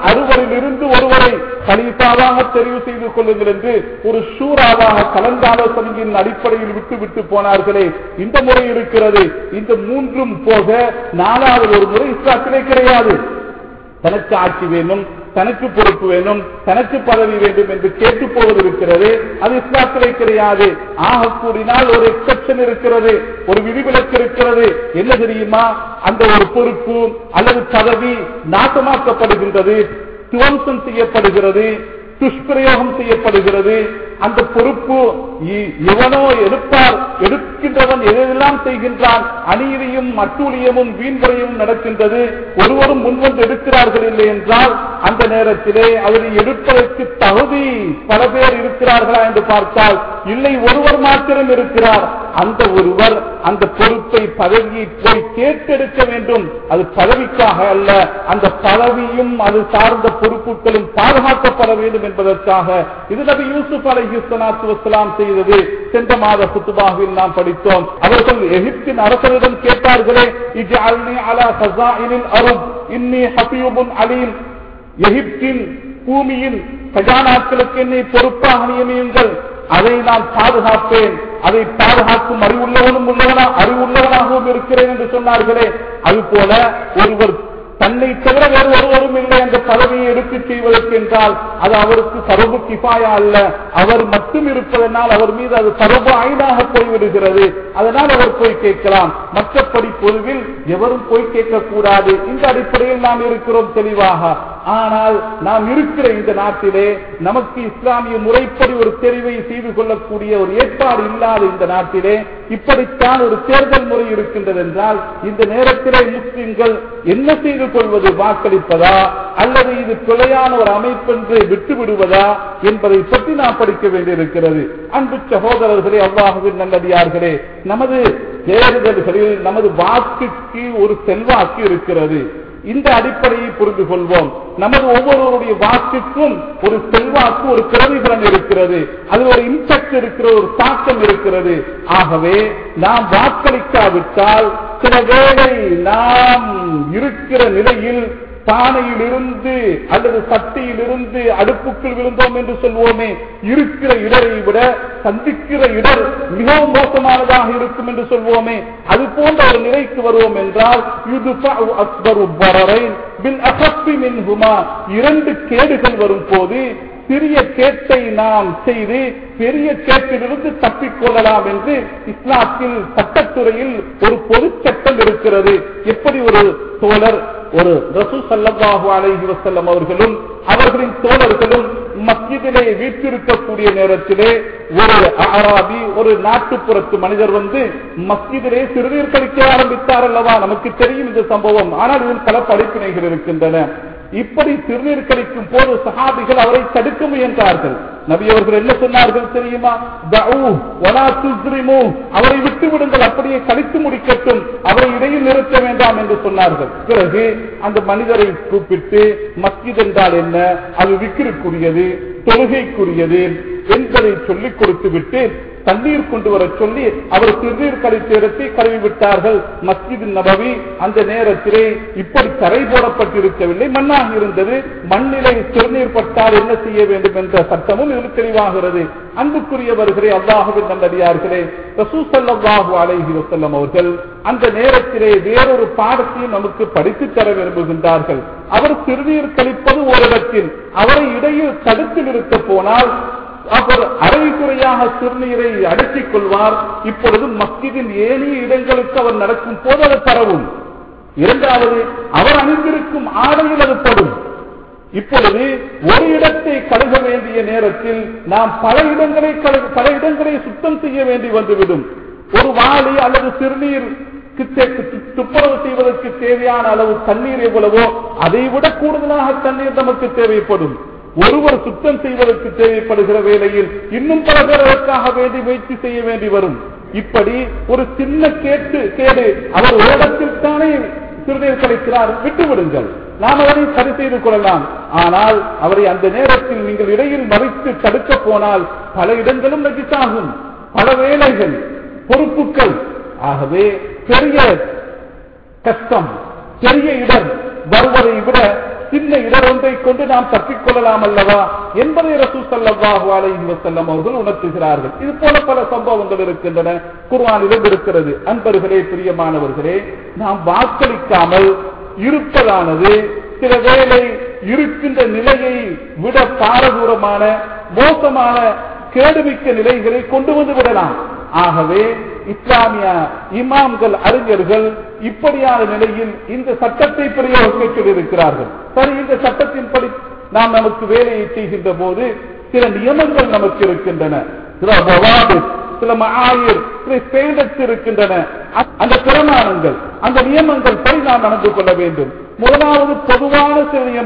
6 ஒருவரை கலீஃபாவாக தெரிவு செய்து கொள்ளுங்கள் என்று ஒரு ஷூராவாக கலந்தாலோசனையின் அடிப்படையில் விட்டு போனார்களே, இந்த முறை இருக்கிறது. இந்த 3 போக 4வது ஒரு முறை இஸ்லாத்திலே கிடையாது. தனக்கு ஆட்சி வேணும், தனக்கு பொறுப்பு வேணும், தனக்கு பதவி வேண்டும் என்று கேட்டு போவது இருக்கிறது. அது இஸ்லாத்திலே கிடையாது. ஆக கூடினால் ஒரு எக்ஸெப்ஷன் இருக்கிறது, ஒரு விதிவிலக்கு இருக்கிறது. என்ன தெரியுமா? அந்த ஒரு பொறுப்பு அல்லது பதவி நாசமாக்கப்படுகின்றது, துவம்சம் செய்யப்படுகிறது, துஷ்பிரயோகம் செய்யப்படுகிறது. அந்த பொறுப்பு எவனோ எடுக்கின்றவன் எதெல்லாம் செய்கின்றான், அநீதியும் அட்டூழியமும் வீண்வரையும் நடக்கின்றது. ஒருவரும் முன்வந்து எடுக்கிறார்கள் இல்லை என்றால் அந்த நேரத்திலே அதனை எடுப்பதற்கு தகுதி பல பேர் இருக்கிறார்களா என்று பார்த்தால் இல்லை, ஒருவர் மாத்திரம் இருக்கிறார். அந்த ஒருவர் அந்த பொறுப்பை பதவியை போய் கேட்டெடுக்க வேண்டும். அது பதவிக்காக அல்ல, அந்த பதவியும் அது சார்ந்த பொறுப்புகளும் பாதுகாக்கப்பட வேண்டும் என்பதற்காக. இது நபி யூசுப் அலைஹிஸ்ஸலாத்து வஸ்ஸலாம் செய்தது. சென்ற மாத குத்துபாவில் நாம் படித்தோம். அவர்கள் எகிப்தின் அரசரிடம் கேட்டார்களே, இஜ்அல்னி அலா கஸாயினில் அர்த் இன்னி ஹஃபீபுன் அலீம், எகிப்தின் பூமியின் கஜானாக்களுக்கு என்னை பொறுப்பாக நியமியுங்கள், அதை நான் பாதுகாப்பேன், அதை பாதுகாக்கும் அறிவுள்ளவனாகவும் இருக்கிறேன் என்று சொன்னார்களே. அதுபோல ஒருவர் தன்னை தவிர வேறு ஒருவரும் இல்லை அந்த பதவியை எடுத்து செய்வதற்கு என்றால் அது அவருக்கு சர்வ கிஃபாயா அல்ல. அவர் மட்டும் இருப்பதனால் அவர் மீது அது சர்வ ஐனாக போய்விடுகிறது. அதனால் அவர் போய் கேட்கலாம். மற்றபடி பொதுவில் எவரும் போய் கேட்கக்கூடாது. இந்த அடிப்படையில் நாம் இருக்கிறோம் தெளிவாக. ஆனால் நாம் இருக்கிற இந்த நாட்டிலே நமக்கு இஸ்லாமிய முறைப்படி ஒரு தெரிவை செய்து கொள்ளக்கூடிய ஒரு ஏற்பாடு இல்லாத இந்த நாட்டிலே இப்படித்தான் ஒரு தேர்தல் முறை இருக்கின்றது என்றால் இந்த நேரத்திலே முஸ்லிம்கள் என்ன செய்து கொள்வது? வாக்களிப்பதா அல்லது இது பிழையான ஒரு அமைப்பென்று விட்டு விடுவதா என்பதை பற்றி நாம் படிக்க வேண்டியிருக்கிறது. அன்பு சகோதரர்களே, அல்லாஹ்வின் நல்லடியார்களே, நமது தேர்தல்களில் நமது வாக்குக்கு ஒரு செல்வாக்கு இருக்கிறது. இந்த அடிப்படையை புரிந்து கொள்வோம். நமது ஒவ்வொருவருடைய வாக்குக்கும் ஒரு செல்வாக்கு, ஒரு பிரதிபலன் இருக்கிறது. அது ஒரு இம்பாக்ட் இருக்கிற, ஒரு தாக்கம் இருக்கிறது. ஆகவே நாம் வாக்களிக்காவிட்டால் சில வேளை நாம் இருக்கிற நிலையில் பானையிலிருந்து அல்லது சட்டியிலிருந்து அடுப்புக்குள் விழுந்தோம் என்று சொல்வோமே, இருக்கிற இடரை விட சந்திக்கிற இடர் மிகவும் மோசமானதாக இருக்கும் என்று சொல்வோமே, அது போன்ற ஒரு நிலைக்கு வருவோம் என்றால் இரண்டு கேடுகள் வரும் போது சிறிய கேட்டை நாம் செய்து பெரிய கேட்டிலிருந்து தப்பிக்கொள்ளலாம் என்று இஸ்லாத்தில் சட்டத்துறையில் ஒரு பொது சட்டம் இருக்கிறது. எப்படி ஒரு தோழர், ஒரு ரசூல் ஸல்லல்லாஹு அலைஹி வஸல்லம் அவர்களும் அவர்களின் தோழர்களும் மஸ்ஜிதிலே வீற்றிருக்கக்கூடிய நேரத்திலே ஒரு அராபி, ஒரு நாட்டுப்புறத்து மனிதர் வந்து மஸ்ஜிதிலே சிறுநீர் கழிக்க ஆரம்பித்தார் அல்லவா? நமக்கு தெரியும் இந்த சம்பவம். ஆனால் இதில் பல படிப்பினைகள் இருக்கின்றன. இப்படி சிறுநீர் கழிக்கும் போது சஹாபிகள் அவரை தடுக்க முயன்றார்கள். நபி அவர்கள் என்ன சொன்னார்கள் தெரியுமா? அவரை விட்டு விடுங்கள், அப்படியே கழித்து முடிக்கட்டும், அவரை இடையில் நிறுத்த வேண்டாம் என்று சொன்னார்கள். பிறகு அந்த மனிதரை கூப்பிட்டு மஸ்ஜித் என்றால் என்ன, அது விக்கிற்குரியது, தொழுகைக்குரியது, என்பதை சொல்லிக் கொடுத்து விட்டு தண்ணீர் கொண்டு வர சொல்லி அவர் சிறுநீர் கழித்த இடத்தை கழுவி விட்டார்கள். மஸ்ஜித் நபவி அந்த நேரத்திலே இப்படி தரை போடப்பட்டிருக்கவில்லை, மண்ணாக இருந்தது. மண்ணிலை சிறுநீர் பட்டால் என்ன செய்ய வேண்டும் என்ற சட்டமும் இதில் தெளிவாகிறது. அன்புக்குரியவர்களே, அல்லாஹ்வின் நல்லடியார்களே, ரசூல் ஸல்லல்லாஹு அலைஹி வஸல்லம் அவர்கள் அந்த நேரத்திலே வேறொரு பாடத்தையும் நமக்கு படித்து தர விரும்புகின்றார்கள். அவர் சிறுநீர் கழிப்பது ஓரிடத்தில், அவரை இடையில் தடுத்து நிறுத்த போனால் அவர் அரைக்குறையாக சிறுநீரை அடக்கிக் கொள்வார். இப்பொழுது மஸ்ஜிதின் ஏனைய இடங்களுக்கு அவர் நடக்கும் போது அது பரவும். இரண்டாவது, அவர் அணிந்திருக்கும் ஆடையில் அது படும். இப்பொழுது ஒரு இடத்தை கழுக வேண்டிய நேரத்தில் நாம் பல இடங்களை சுத்தம் செய்ய வேண்டி வந்துவிடும். ஒரு வாளி அல்லது சிறுநீர் துப்புரவு செய்வதற்கு தேவையான அளவு தண்ணீர் எவ்வளவோ அதைவிட கூடுதலாக தண்ணீர் நமக்கு தேவைப்படும். ஒருவர் சுத்தம் செய்வதற்கு தேவைப்படுகிற வேளையில் இன்னும் பல பேருக்காக வேண்டி முயற்சி செய்ய வேண்டி வரும். இப்படி ஒரு சின்ன கேடு அவர் ஓடத்தில் தானே சிறுநீர் கழிக்கிறார், விட்டுவிடுங்கள், நாம் அதனை சரி செய்து கொள்ளலாம். ஆனால் அவரை அந்த நேரத்தில் நீங்கள் இடையில் மறைத்து தடுக்க போனால் பல இடங்களும் நஜிஸாகும், பல வேலைகள், பொறுப்புகள். ஆகவே பெரிய கஷ்டம், பெரிய இடர் வருவதை விட சின்ன இடர் ஒன்றை கொண்டு நாம் தப்பிக்கொள்ளலாம் அல்லவா என்பதை ரசூல் ஸல்லல்லாஹு அலைஹி வஸல்லம் அவர்கள் உணர்த்துகிறார்கள். இது போல பல சம்பவங்கள் இருக்கின்றன, குர்ஆனிலும் இருக்கிறது. அன்பர்களே, பிரியமானவர்களே, நாம் வாக்களிக்காமல் இருப்பதானது சில வேளை இருக்கின்ற நிலையை விட பாரதூரமான மோசமான கேடுமிக்க நிலைகளை கொண்டு வந்து விடலாம். ஆகவே இஸ்லாமிய இமாம்கள், அறிஞர்கள் இப்படியான நிலையில் இந்த சட்டத்தை பிரயோகிக்க சொல்லியிருக்கிறார்கள். சரி, இந்த சட்டத்தின்படி நாம் நமக்கு வேலையை செய்கின்ற போது சில நியமங்கள் நமக்கு இருக்கின்றன, சில பவாபித், சில மஆயிர், சில ஸ்டாண்டர்ட்ஸ் இருக்கின்றன. அந்த பிரமாணங்கள், அந்த நியமங்கள் படி நாம் நடந்து கொள்ள வேண்டும். முதலாவது பொதுவான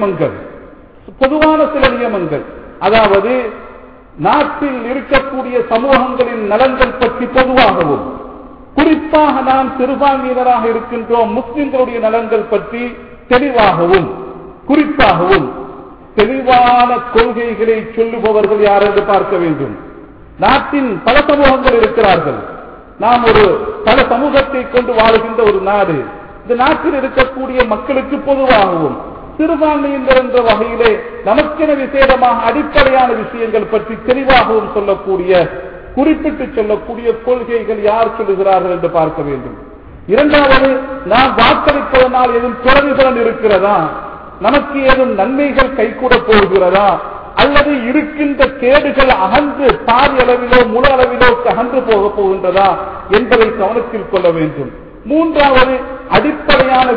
சில நியமங்கள், அதாவது நாட்டில் இருக்கக்கூடிய சமூகங்களின் நலன்கள் பற்றி பொதுவாகவும், குறிப்பாக நாம் சிறுபான்மையினராக இருக்கின்றோம் முஸ்லிம்களுடைய நலன்கள் பற்றி தெளிவாகவும் குறிப்பாகவும் தெளிவான கொள்கைகளை சொல்லுபவர்கள் யார் என்று பார்க்க வேண்டும். நாட்டின் பல சமூகங்கள் இருக்கிறார்கள். நாம் ஒரு பல சமூகத்தை கொண்டு வாழுகின்ற ஒரு நாடு. இந்த நாட்டில் இருக்கக்கூடிய மக்களுக்கு பொதுவாகவும் சிறுபான்மையினர் என்ற வகையிலே நமக்கென விசேடமாக அடிப்படையான விஷயங்கள் பற்றி தெளிவாகவும் சொல்லக்கூடிய, குறிப்பிட்டு சொல்லக்கூடிய கொள்கைகள் யார் சொல்லுகிறார்கள் என்று பார்க்க வேண்டும். இரண்டாவது, நாம் வாக்களிப்பதனால் ஏதும் பிரதிபலன் இருக்கிறதா, நமக்கு ஏதும் நன்மைகள் கைகூட போகிறதா, அல்லது இருக்கின்ற கேடுகள் அகன்று பாதி அளவிலோ முழு அளவிலோ அகன்று போக போகின்றதா என்பதை கவனத்தில் கொள்ள வேண்டும். மூன்றாவது, அடிப்படையான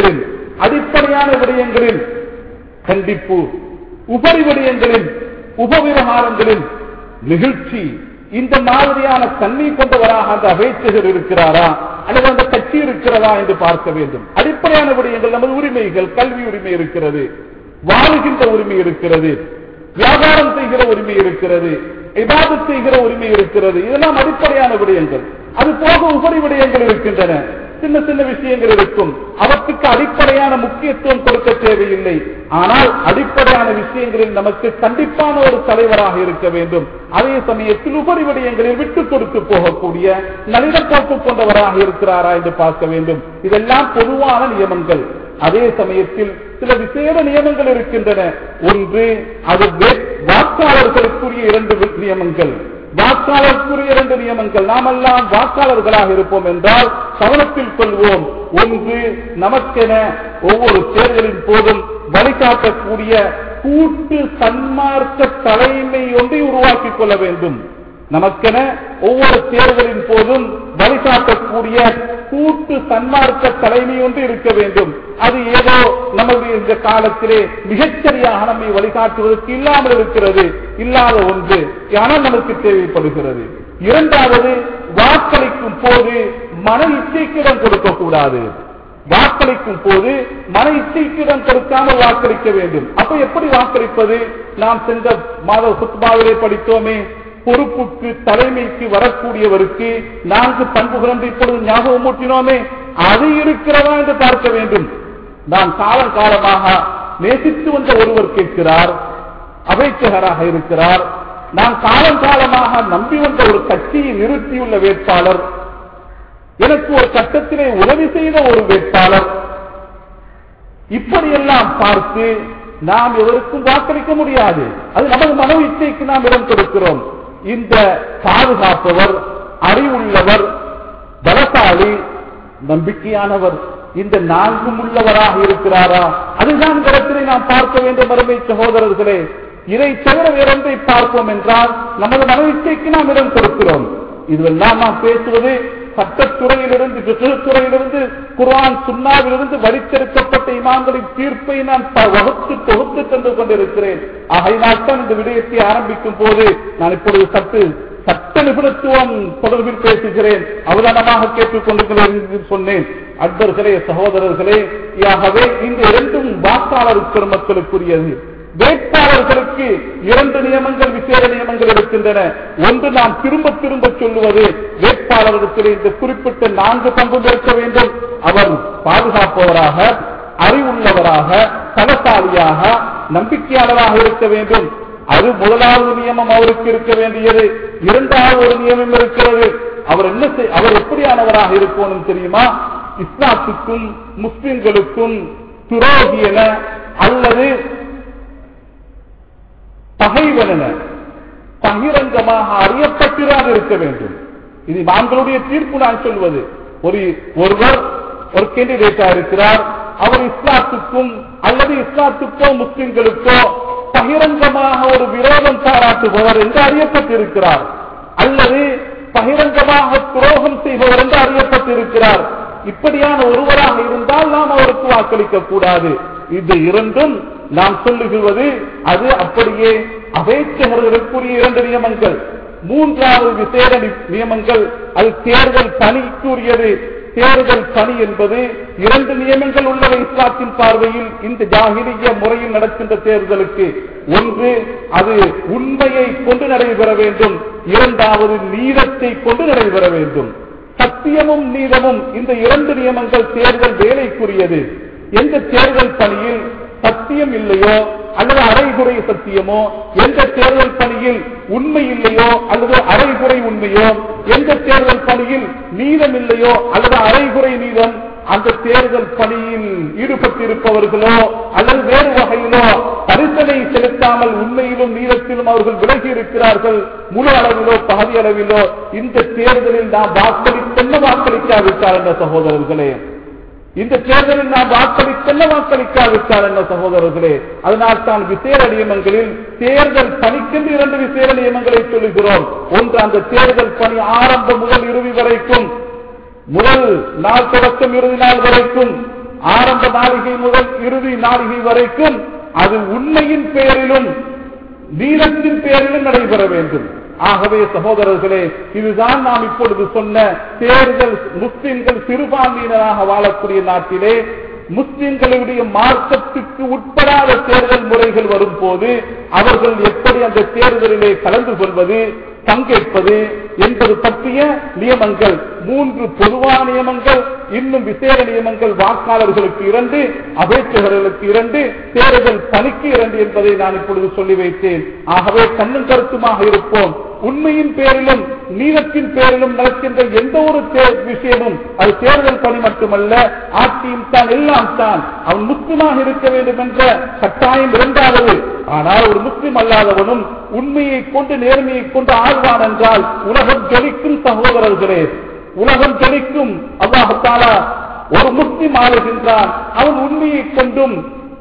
விடயங்களில் கண்டிப்பு, உபரி விடயங்களில் உபவிவகாரங்களில் நிகழ்ச்சி, இந்த மாதிரியான தன்மை கொண்டவராக அந்த அபேட்சகர் இருக்கிறாரா அல்லது அந்த கட்சி இருக்கிறதா என்று பார்க்க வேண்டும். அடிப்படையான விடயங்கள் நமது உரிமைகள், கல்வி உரிமை இருக்கிறது, வாழுகின்ற உரிமை இருக்கிறது, வியாபாரம் செய்கிற உரிமை இருக்கிறது, இபாதத் செய்கிற உரிமை இருக்கிறது. இதெல்லாம் அடிப்படையான விடயங்கள். அது போக உபரி விடயங்கள் இருக்கின்றன, சின்ன சின்ன விஷயங்கள் இருக்கும். அவற்றுக்கு அடிப்படையான முக்கியத்துவம் கொடுக்க தேவையில்லை. ஆனால் அடிப்படையான விஷயங்களில் நமக்கு கண்டிப்பான ஒரு தலைவராக இருக்க வேண்டும். அதே சமயத்தில் உபரி விடயங்களில் விட்டுக் கொடுத்து போகக்கூடிய நளினப்போக்கு கொண்டவராக இருக்கிறாரா என்று பார்க்க வேண்டும். இதெல்லாம் பொதுவான நியமங்கள். அதே சமயத்தில் சில விசேட நியமங்கள் இருக்கின்றன. ஒன்று, அது வாக்காளர்களுக்குரிய 2 நியமங்கள். வாக்காளருக்குரிய 2 நியமங்கள். நாமெல்லாம் வாக்காளர்களாக இருப்போம் என்றால் கவனத்தில் கொள்வோம். ஒன்று, நமக்கென ஒவ்வொரு தேர்தலின் போதும் வழிகாட்டக்கூடிய கூட்டு சன்மார்க்க தலைமை ஒன்றை உருவாக்கிக் கொள்ள வேண்டும். நமக்கென ஒவ்வொரு தேர்தலின் போதும் வழிகாட்டக்கூடிய கூட்டு சன்மார்க்க தலைமை ஒன்று இருக்க வேண்டும். அது ஏதோ நம்முடைய இந்த காலத்திலே மிகச்சரியாக நம்மை வழிகாட்டுவதற்கு இல்லாமல் இருக்கிறது, இல்லாத ஒன்று, ஆனால் நமக்கு தேவைப்படுகிறது. இரண்டாவது, வாக்களிக்கும் போது மன இச்சைக்கிடம் கொடுக்கக்கூடாது. வாக்களிக்கும் போது மன இச்சைக்கிடம் கொடுக்காமல் வாக்களிக்க வேண்டும். அப்ப எப்படி வாக்களிப்பது? நாம் சென்ற மாத குத்பாவிலே படித்தோமே, பொறுப்புக்கு தலைமைக்கு வரக்கூடியவருக்கு 4 பண்புகள் என்று இப்பொழுது ஞாபகம் ஊட்டினோமே, அது இருக்கிறதா என்று பார்க்க வேண்டும். நான் காலகாலமாக நேசித்து வந்த ஒருவர் கேட்கிறார், அபேட்சகராக இருக்கிறார், நான் காலம் காலமாக நம்பி வந்த ஒரு கட்சியை நிறுத்தியுள்ள வேட்பாளர், எனக்கு ஒரு கட்டத்திலே உதவி செய்த ஒரு வேட்பாளர், இப்படியெல்லாம் பார்த்து நாம் எவருக்கும் வாக்களிக்க முடியாது. அது நமது மன இச்சைக்கு நாம் இடம் கொடுக்கிறோம். இந்த பாதுகாப்பவர், அறிவுள்ளவர், பலசாலி, நம்பிக்கையானவர், இந்த நான்கும் உள்ளவராக இருக்கிறாரா? அதுதான் இடத்திலே நாம் பார்க்க வேண்டும். அருமை சகோதரர்களே, இதை தவிர வேறொன்றை பார்ப்போம் என்றால் நமது மன இச்சைக்கு நாம் இடம் கொடுக்கிறோம். இதுவெல்லாம் நாம் பேசுவது சட்டத்துறையிலிருந்து, துறையிலிருந்து, குர்ஆன் சுன்னாவிலிருந்து வரித்தெடுக்கப்பட்ட இமாம்களின் தீர்ப்பை நான் வகுத்து தொகுத்து தந்து கொண்டிருக்கிறேன். ஆகையினால் தான் இந்த விடயத்தை ஆரம்பிக்கும் போது நான் இப்பொழுது சட்ட நிபுணத்துவம் தொடர்பில் பேசுகிறேன், அவதானமாக கேட்டுக் கொண்டிருக்கிறேன் என்று சொன்னேன். அன்பர்களே, சகோதரர்களே, ஆகவே இந்த இரண்டும் வாக்காளர் பெருமக்களுக்குரியது. வேட்பாளர்களுக்கு இரண்டு நியமங்கள், விசேட நியமங்கள் இருக்கின்றன. ஒன்று, நாம் திரும்ப திரும்ப சொல்லுவது, வேட்பாளர்களுக்கு இந்த குறிப்பிட்ட 4 பண்புகள் இருக்க வேண்டும். அவர் பாதுகாப்பவராக, அறிவுள்ளவராக, பலசாலியாக, நம்பிக்கையாளராக இருக்க வேண்டும். அது முதலாவது நியமம் அவருக்கு இருக்க வேண்டியது. இரண்டாவது ஒரு நியமம் இருக்கிறது. அவர் எப்படியானவராக இருக்கணும் தெரியுமா? இஸ்லாத்துக்கும் முஸ்லிம்களுக்கும் துரோகியன அல்லது பகைவன பகிரங்கமாக அறியப்பட்டிராக இருக்க வேண்டும். இது இமாம்களுடைய தீர்ப்பு. நான் சொல்வது, ஒருவர் ஒரு கேண்டிடேட்டா இருக்கிறார், அவர் இஸ்லாத்துக்கும் அல்லது இஸ்லாத்துக்கோ முஸ்லிம்களுக்கோ பகிரங்கமாக ஒரு விரோதம் பாராட்டுபவர் என்று அறியப்பட்டிருக்கிறார், அல்லது பகிரங்கமாக துரோகம் செய்பவர் என்று அறியப்பட்டிருக்கிறார். இப்படியான ஒருவராக இருந்தால் நாம் அவருக்கு வாக்களிக்க கூடாது. இது இரண்டும் நாம் சொல்லுகிறது. அது அப்படியே அபேட்சகர்களுக்குரிய 2 நியமங்கள். மூன்றாவது விசேட நியமங்கள், அது தேர்தல் பணிக்குரியது. தேர்தல் பணி என்பது 2 நியமங்கள் உள்ளவை இஸ்லாத்தின் பார்வையில். இந்த ஜாஹிலிய்ய முறையில் நடக்கின்ற தேர்தலுக்கு, ஒன்று அது உண்மையை கொண்டு நடைபெற வேண்டும், இரண்டாவது நீதத்தை கொண்டு நடைபெற வேண்டும். சத்தியமும் நீதமும், இந்த 2 நியமங்கள் தேர்தல் வேலைக்குரியது. எந்த தேர்தல் பணியில் சத்தியம் இல்லையோ அல்லது அரைகுறை சத்தியமோ, எந்த தேர்தல் பணியில் உண்மை இல்லையோ அல்லது அரைகுறை உண்மையோ, எந்த தேர்தல் பணியில் நீதம் இல்லையோ அல்லது அரைகுறை நீதம், அந்த தேர்தல் பணியில் ஈடுபட்டிருப்பவர்களோ அல்லது வேறு வகையிலோ பரிசனை செலுத்தாமல் உண்மையிலும் நீதத்திலும் அவர்கள் விலகி இருக்கிறார்கள், முழு அளவிலோ பகுதி அளவிலோ, இந்த தேர்தலில் நாம் வாக்களிக்காவிட்டால் என்ன சகோதரர்களே? இந்த தேர்தலில் நாம் வாக்களிக்காவிட்டால் என்ன சகோதரர்களே? அதனால் தான் விசேட நியமங்களில் தேர்தல் பணிக்கென்று 2 விசேட நியமங்களை சொல்லுகிறோம். ஒன்று, அந்த தேர்தல் பணி ஆரம்பம் முதல் இறுதி வரைக்கும், முதல் நாள் தொடக்கம் இறுதி நாள் வரைக்கும், ஆரம்ப நாளிகை முதல் இறுதி நாளிகை வரைக்கும், அது உண்மையின் பெயரிலும் நீதத்தின் பெயரிலும் நடைபெற வேண்டும். ஆகவே சகோதரர்களே, இதுதான் நாம் இப்பொழுது சொன்ன தேர்தல். முஸ்லிம்கள் சிறுபான்மையினராக வாழக்கூடிய நாட்டிலே முஸ்லிம்களுடைய மார்க்கத்துக்கு உட்படாத தேர்தல் முறைகள் வரும் போது அவர்கள் எப்படி அந்த தேர்தலிலே கலந்து கொள்வது, பங்கேற்பது என்பது பற்றிய நியமங்கள் 3 பொதுவான நியமங்கள், இன்னும் விசேட நியமங்கள் வாக்காளர்களுக்கு 2, அபேட்சகர்களுக்கு 2, தேர்தல் பணிக்கு 2 என்பதை நான் இப்பொழுது சொல்லி வைத்தேன். ஆகவே கண்ணும் கருத்துமாக இருப்போம். உண்மையின் பேரிலும் நீதத்தின் பேரிலும் நடக்கின்ற எந்த ஒரு விஷயமும் அது தேர்தல் பணி மட்டுமல்ல, ஆட்சியும் தான், எல்லாம் தான். அவன் முஸ்லிமாக இருக்க வேண்டும் என்ற கட்டாயம் இரண்டாவது. ஆனால் ஒரு முஸ்லிம் அல்லாதவனும் உண்மையை கொண்டு நேர்மையை கொண்டு ஆழ்வான் என்றால் உலகம் ஜொலிக்கும் சகோதரர்களே, உலகம் ஜொலிக்கும். அல்லாஹ் தஆலா ஒரு முஸ்லிம் ஆளுகின்றான், அவன் உண்மையை கொண்டும்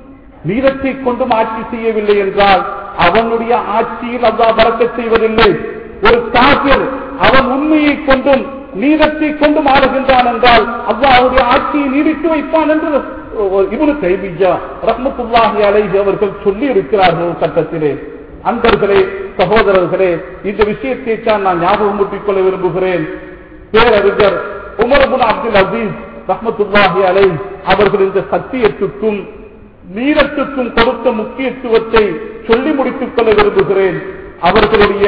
நீதத்தை கொண்டும் ஆட்சி செய்யவில்லை என்றால் அவனுடைய ஆட்சியில் அல்லாஹ் பரக்கத் செய்வதில்லை. ஒரு காஃபிர் அவன் உண்மையை கொண்டும் நீதத்தை கொண்டும் ஆளுகின்றான் என்றால் அல்லாஹ் அவருடைய ஆட்சியை நீடித்து வைப்பான் என்று இப்னு தைமிய்யா ரஹ்மத்துல்லாஹி அலைஹி அவர்கள் சொல்லி இருக்கிறார்கள் சட்டத்திலே. அன்பர்களே, சகோதரர்களே, இந்த விஷயத்தை தான் நான் ஞாபகமூட்டிக் கொள்ள விரும்புகிறேன். பேரறிஞர் உமர் இப்னு அப்துல் அசீஸ் ரஹ்மத்துல்லாஹி அலைஹி அவர்கள் இந்த சத்தியத்துக்கும் நீதத்துக்கும் கொடுத்த முக்கியத்துவத்தை சொல்லி முடித்துக் கொள்ள விரும்புகிறேன். அவர்களுடைய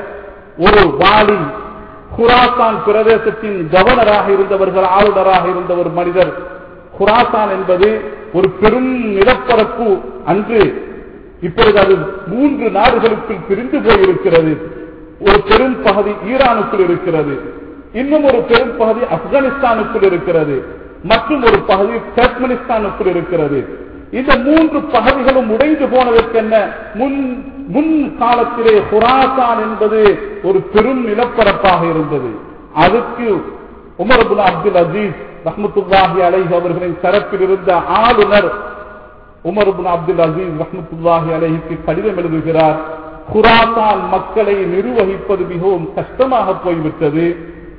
ஒரு வாலி, குராசான் பிரதேசத்தின் கவர்னராக இருந்தவர்கள், ஆளுநராக இருந்த ஒரு மனிதர். குராசான் என்பது ஒரு பெரும் நிலப்பரப்பு. அன்று இப்பொழுது அது 3 நாடுகளுக்குள் பிரிந்து போயிருக்கிறது. ஒரு பெரும் பகுதி ஈரானுக்குள் இருக்கிறது, இன்னும் ஒரு பெரும் பகுதி ஆப்கானிஸ்தானுக்குள் இருக்கிறது, மற்றும் ஒரு பகுதி துர்க்மெனிஸ்தானுக்குள் இருக்கிறது. இந்த 3 பகுதிகளும் உடைந்து போனதற்கென்ன, முன் காலத்திலே குராசான் என்பது ஒரு பெரும் நிலப்பரப்பாக இருந்தது. அதுக்கு உமர் இப்னு அப்துல் அசீஸ் ரஹ்மத்துல்லாஹி அலைஹி அவர்களின் தரப்பில் இருந்த ஆளுநர் உமர் இப்னு அப்துல் அசீஸ் ரஹ்மத்துல்லாஹி அலைஹிக்கு கடிதம் எழுதுகிறார். குராசான் மக்களை நிர்வகிப்பது மிகவும் கஷ்டமாக போய்விட்டது.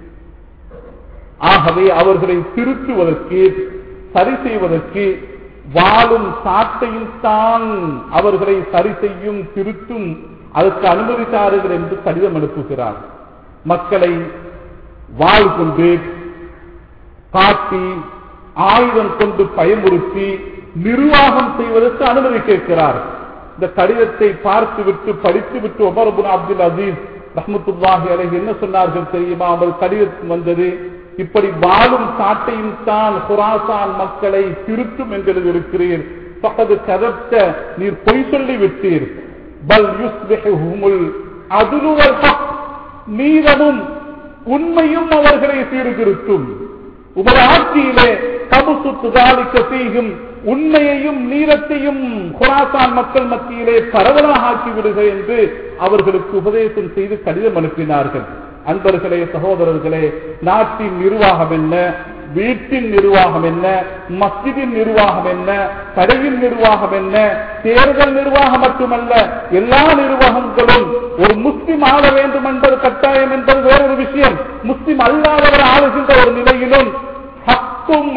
ஆகவே அவர்களை திருத்துவதற்கு, சரி செய்வதற்கு வாளும் சாட்டையும் தான் அவர்களை சரி செய்யும், திருத்தும், அதற்கு அனுமதித்தார்கள் என்று கடிதம் அனுப்புகிறார். மக்களை வாள் கொண்டு காட்டி, ஆயுதம் கொண்டு பயமுறுத்தி நிர்வாகம் செய்வதற்கு அனுமதி கேட்கிறார். இந்த கடிதத்தை பார்த்துவிட்டு படித்துவிட்டு உமர் இப்னு அப்துல் அசீஸ் ரஹ்மத்துல்லாஹி அலைஹி என்ன சொன்னார்கள் தெரியுமா? அவர் கடிதத்தில் வந்தது, இப்படி வாளும் சாட்டையும் தான் குராசான் மக்களை திருத்தும் என்று எழுதியிருக்கிறீர். பக்கத்து கதத்த, நீர் பொய் சொல்லி விட்டீர். பல் யுஸ்பிஹுமுல் அத்லு வல் ஹக், நீதமும் உண்மையும் அவர்களை சீர்திருத்தும். உமது ஆட்சியிலே கபுசுத்து தாலிக ஃபீஹிம், உண்மையையும் நீரத்தையும் குராசான் மக்கள் மத்தியிலே பரவலாக ஆக்கிவிடுக என்று அவர்களுக்கு உபதேசம் செய்து கடிதம் அனுப்பினார்கள். அன்பர்களே, சகோதரர்களே, நாட்டின் நிர்வாகம் என்ன, வீட்டின் நிர்வாகம் என்ன, மஸ்ஜிதின் நிர்வாகம் என்ன, கடையின் நிர்வாகம் என்ன, தேர்தல் நிர்வாகம் மட்டுமல்ல, எல்லா நிர்வாகங்களும் ஒரு முஸ்லிம் ஆள வேண்டும் என்பது கட்டாயம் என்பது வேறொரு விஷயம். முஸ்லிம் அல்லாதவர் ஆளுகின்ற ஒரு நிலையிலும் ஹக்கும்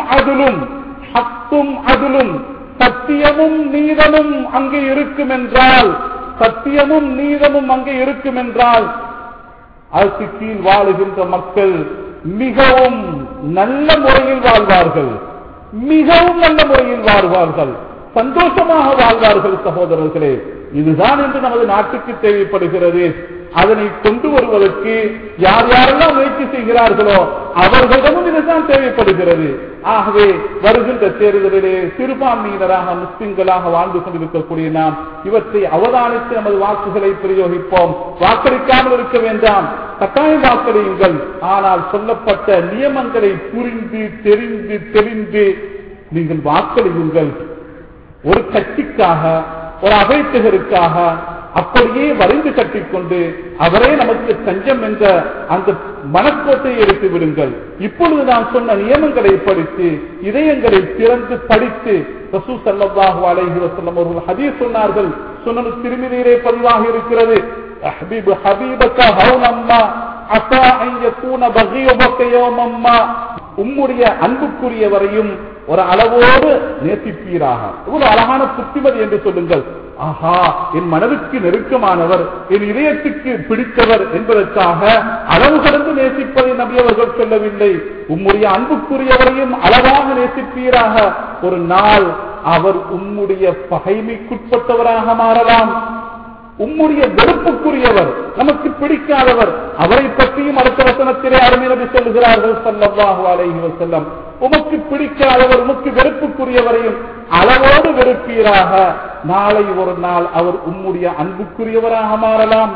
அதுலும் சத்தியமும் நீதமும் அங்கே இருக்கும் என்றால், சத்தியமும் நீதமும் அங்கே இருக்கும் என்றால் அதற்கு கீழ் வாழுகின்ற மக்கள் மிகவும் நல்ல முறையில் வாழ்வார்கள், மிகவும் நல்ல முறையில் வாழ்வார்கள், சந்தோஷமாக வாழ்வார்கள். சகோதரர்களே, இதுதான் என்று நமது நாட்டுக்கு தேவைப்படுகிறது. அதனை கொண்டு வருவதற்கு யார் யாரெல்லாம் முயற்சி செய்கிறார்களோ அவர்களிடமும் இதுதான் தேவைப்படுகிறது. ஆகவே வருகின்ற தேர்தலிலே சிறுபான்மையினராக முஸ்லிம்களாக வாழ்ந்து கொண்டிருக்கக்கூடிய நாம் இவற்றை அவதானித்து நமது வாக்குகளை பிரயோகிப்போம். வாக்களிக்காமல் இருக்க வேண்டாம், கட்டாயம் வாக்களியுங்கள். ஆனால் சொல்லப்பட்ட நியமங்களை புரிந்து தெரிந்து தெரிந்து நீங்கள் வாக்களியுங்கள். ஒரு கட்சிக்காக, ஒரு அவைத்தகருக்காக அப்படியே வரைந்து கட்டிக்கொண்டு அவரே நமக்கு தஞ்சம் என்ற அந்த மனக்கோட்டையை எடுத்து விடுங்கள். இப்பொழுது நான் சொன்ன நியமங்களை படித்து இதயங்களை திறந்து படித்து ரசூல் ஸல்லல்லாஹு அலைஹி வஸல்லம் அவர்கள் ஹதீஸ் சொன்னார்கள். சுனன் திர்மிதியிலே பதிவாக இருக்கிறது, அஹ்பிப் ஹபீபக ஹௌனம்மா அஸா அன் யகூன பகியுபக யௌமம்மா, உம்முடைய அன்புக்குரியவரையும் ஒரு அளவோடு நேசிப்பீராக. ஒரு அழகான புத்திமதி என்று சொல்லுங்கள். ஆஹா, என் மனதுக்கு நெருக்கமானவர், என் இதயத்துக்கு பிடித்தவர் என்பதற்காக அளவு கடந்து நேசிப்பதை நபி அவர்கள் சொல்லவில்லை. உம்முடைய அன்புக்குரியவரையும் அளவாக நேசிப்பீராக. ஒரு நாள் அவர் உம்முடைய பகைமைக்குட்பட்டவராக மாறலாம். உம்முடைய வெறுப்புக்குரியவர், நமக்கு பிடிக்காதவர், அவரை பற்றியும் அடுத்த வசனத்திலே அருமை நபி சொல்லுகிறார்கள் ஸல்லல்லாஹு அலைஹி வஸல்லம், உமக்கு பிடிக்காதவர், உமக்கு வெறுப்புக்குரியவரையும் அளவோடு வெறுப்பீராக. நாளை ஒரு நாள் அவர் உம்முடைய அன்புக்குரியவராக மாறலாம்.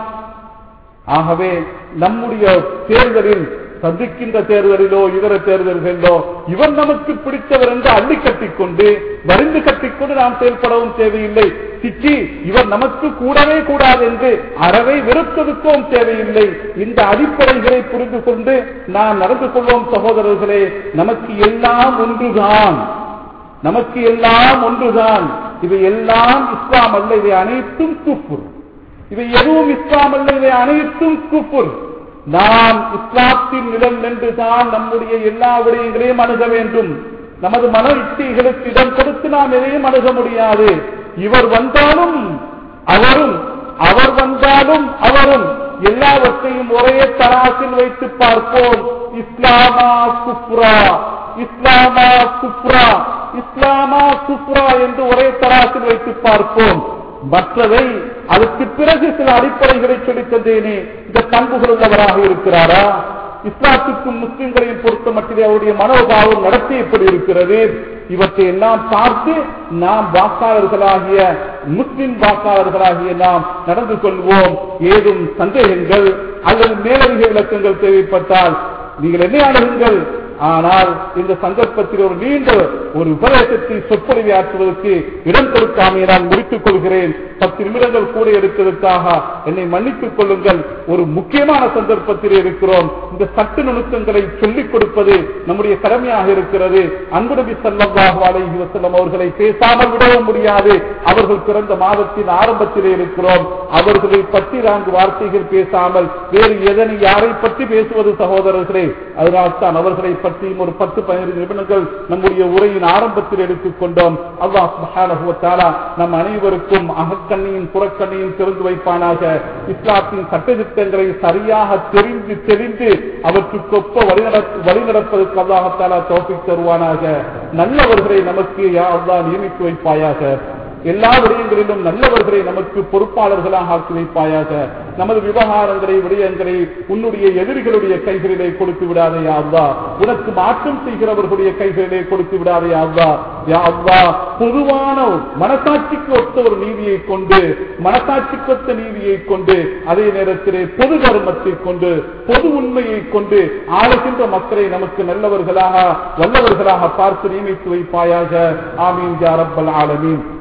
ஆகவே நம்முடைய தேர்தலில், சந்திக்கின்ற தேர்தலிலோ இதர தேர்தல்களிலோ இவர் நமக்கு பிடித்தவர் என்று அள்ளி கட்டிக்கொண்டு வரிந்து கட்டிக்கொண்டு நாம் செயல்படவும் தேவையில்லை. சிச்சி, இவர் நமக்கு கூடவே கூடாது என்று அறவை வெறுப்பதற்கும் தேவையில்லை. இந்த அடிப்படைகளை புரிந்து கொண்டு நாம் நடந்து கொள்வோம். சகோதரர்களே, நமக்கு எல்லாம் ஒன்றுதான், நமக்கு எல்லாம் ஒன்றுதான். இவை எல்லாம் இஸ்லாம் அல்ல, இவை அனைத்தும் குஃப்ர். இவை எதுவும் இஸ்லாம் அல்ல, இவை அனைத்தும் குஃப்ர். நாம் இஸ்லாத்தின் நிலம் நின்றுதான் நம்முடைய எல்லா விடயங்களையும் அணுக வேண்டும். நமது மன இச்சைகளுக்கு இடம் கொடுத்து நாம் எதையும் அணுக முடியாது. இவர் வந்தாலும் அவரும், அவர் வந்தாலும் அவரும், எல்லாவற்றையும் ஒரே தராசில் வைத்து பார்ப்போம். இஸ்லாமா குஃப்ரா, இஸ்லாமா குஃப்ரா, இஸ்லாமா குஃப்ரா என்று ஒரே தராசில் வைத்து பார்ப்போம். மற்றவை அதற்கு பிறகு சில அடிப்படைகளை சொல்லித் தந்தேனே, இந்த பண்புகள் உள்ளவராக இருக்கிறாரா, இஸ்லாத்துக்கும் முஸ்லிம்களையும் பொறுத்த மட்டிலே அவருடைய மனோபாவம் நடத்தி எப்படி இருக்கிறது, இவற்றை எல்லாம் பார்த்து நாம் வாக்காளர்களாகிய முஸ்லிம் வாக்காளர்களாகிய நாம் நடந்து கொள்வோம். ஏதும் சந்தேகங்கள் அல்லது மேலதிக விளக்கங்கள் தேவைப்பட்டால் நீங்கள் என்ன அணுகுங்கள். ஆனால் இந்த சந்தர்ப்பத்தில் ஒரு நீண்ட ஒரு உபதேசத்தை சொற்பொழிவை ஆற்றுவதற்கு இடம் கொடுக்காமல் நான் முடித்துக் கொள்கிறேன். 10 நிமிடங்கள் கூட எடுத்ததற்காக என்னை மன்னித்துக் கொள்ளுங்கள். ஒரு முக்கியமான சந்தர்ப்பத்தில் இருக்கிறோம். இந்த சட்ட நுணுக்கங்களை சொல்லிக் கொடுப்பது நம்முடைய கடமையாக இருக்கிறது. அன்பு நபி ஸல்லல்லாஹு அலைஹி வஸல்லம் அவர்களை பேசாமல் விடவும் முடியாது. அவர்கள் பிறந்த மாதத்தின் ஆரம்பத்திலே இருக்கிறோம். அவர்களை பற்றி 4 வார்த்தைகள் பேசாமல் வேறு எதனை யாரை பற்றி பேசுவது சகோதரர்களே? அதனால்தான் அவர்களை பற்றியும் ஒரு 10-15 நிமிடங்கள் நம்முடைய உரையின் ஆரம்பத்தில் எடுத்துக் கொண்டோம். அல்லாஹ் சுப்ஹானஹு வ தஆலா நம் அனைவருக்கும் அகக்கண்ணையும் புறக்கண்ணையும் திறந்து வைப்பானாக. இஸ்லாத்தின் சட்டதிட்டங்களை சரியாக தெரிந்து அவற்றுக்கொப்ப வழிநடப்பதற்கு அல்லாஹ் தஆலா தௌஃபீக் தருவானாக. நல்லவர்களை நமக்கு யா அல்லாஹ் நியமித்து வைப்பாயாக. எல்லா விடயங்களிலும் நல்லவர்களை நமக்கு பொறுப்பாளர்களாக ஆக்கி வைப்பாயாக. நமது விவகாரங்களை விடயங்களை உன்னுடைய எதிரிகளுடைய கைகளிலே கொடுத்து விடாதே யா அல்லாஹ். உனக்கு மாற்றம் செய்கிறவர்களுடைய கைகளிலே கொடுத்து விடாதே யா அல்லாஹ். யா அல்லாஹ், பொதுவான மனசாட்சிக்கு ஒத்த ஒரு நீதியை கொண்டு, மனசாட்சிக்கு ஒத்த நீதியை கொண்டு, அதே நேரத்திலே பொது தர்மத்தை கொண்டு, பொது உண்மையை கொண்டு ஆளுகின்ற மக்களை நமக்கு நல்லவர்களாக வல்லவர்களாக பார்த்து நியமித்து வைப்பாயாக. ஆமீன் யா ரப்பல் ஆலமீன்.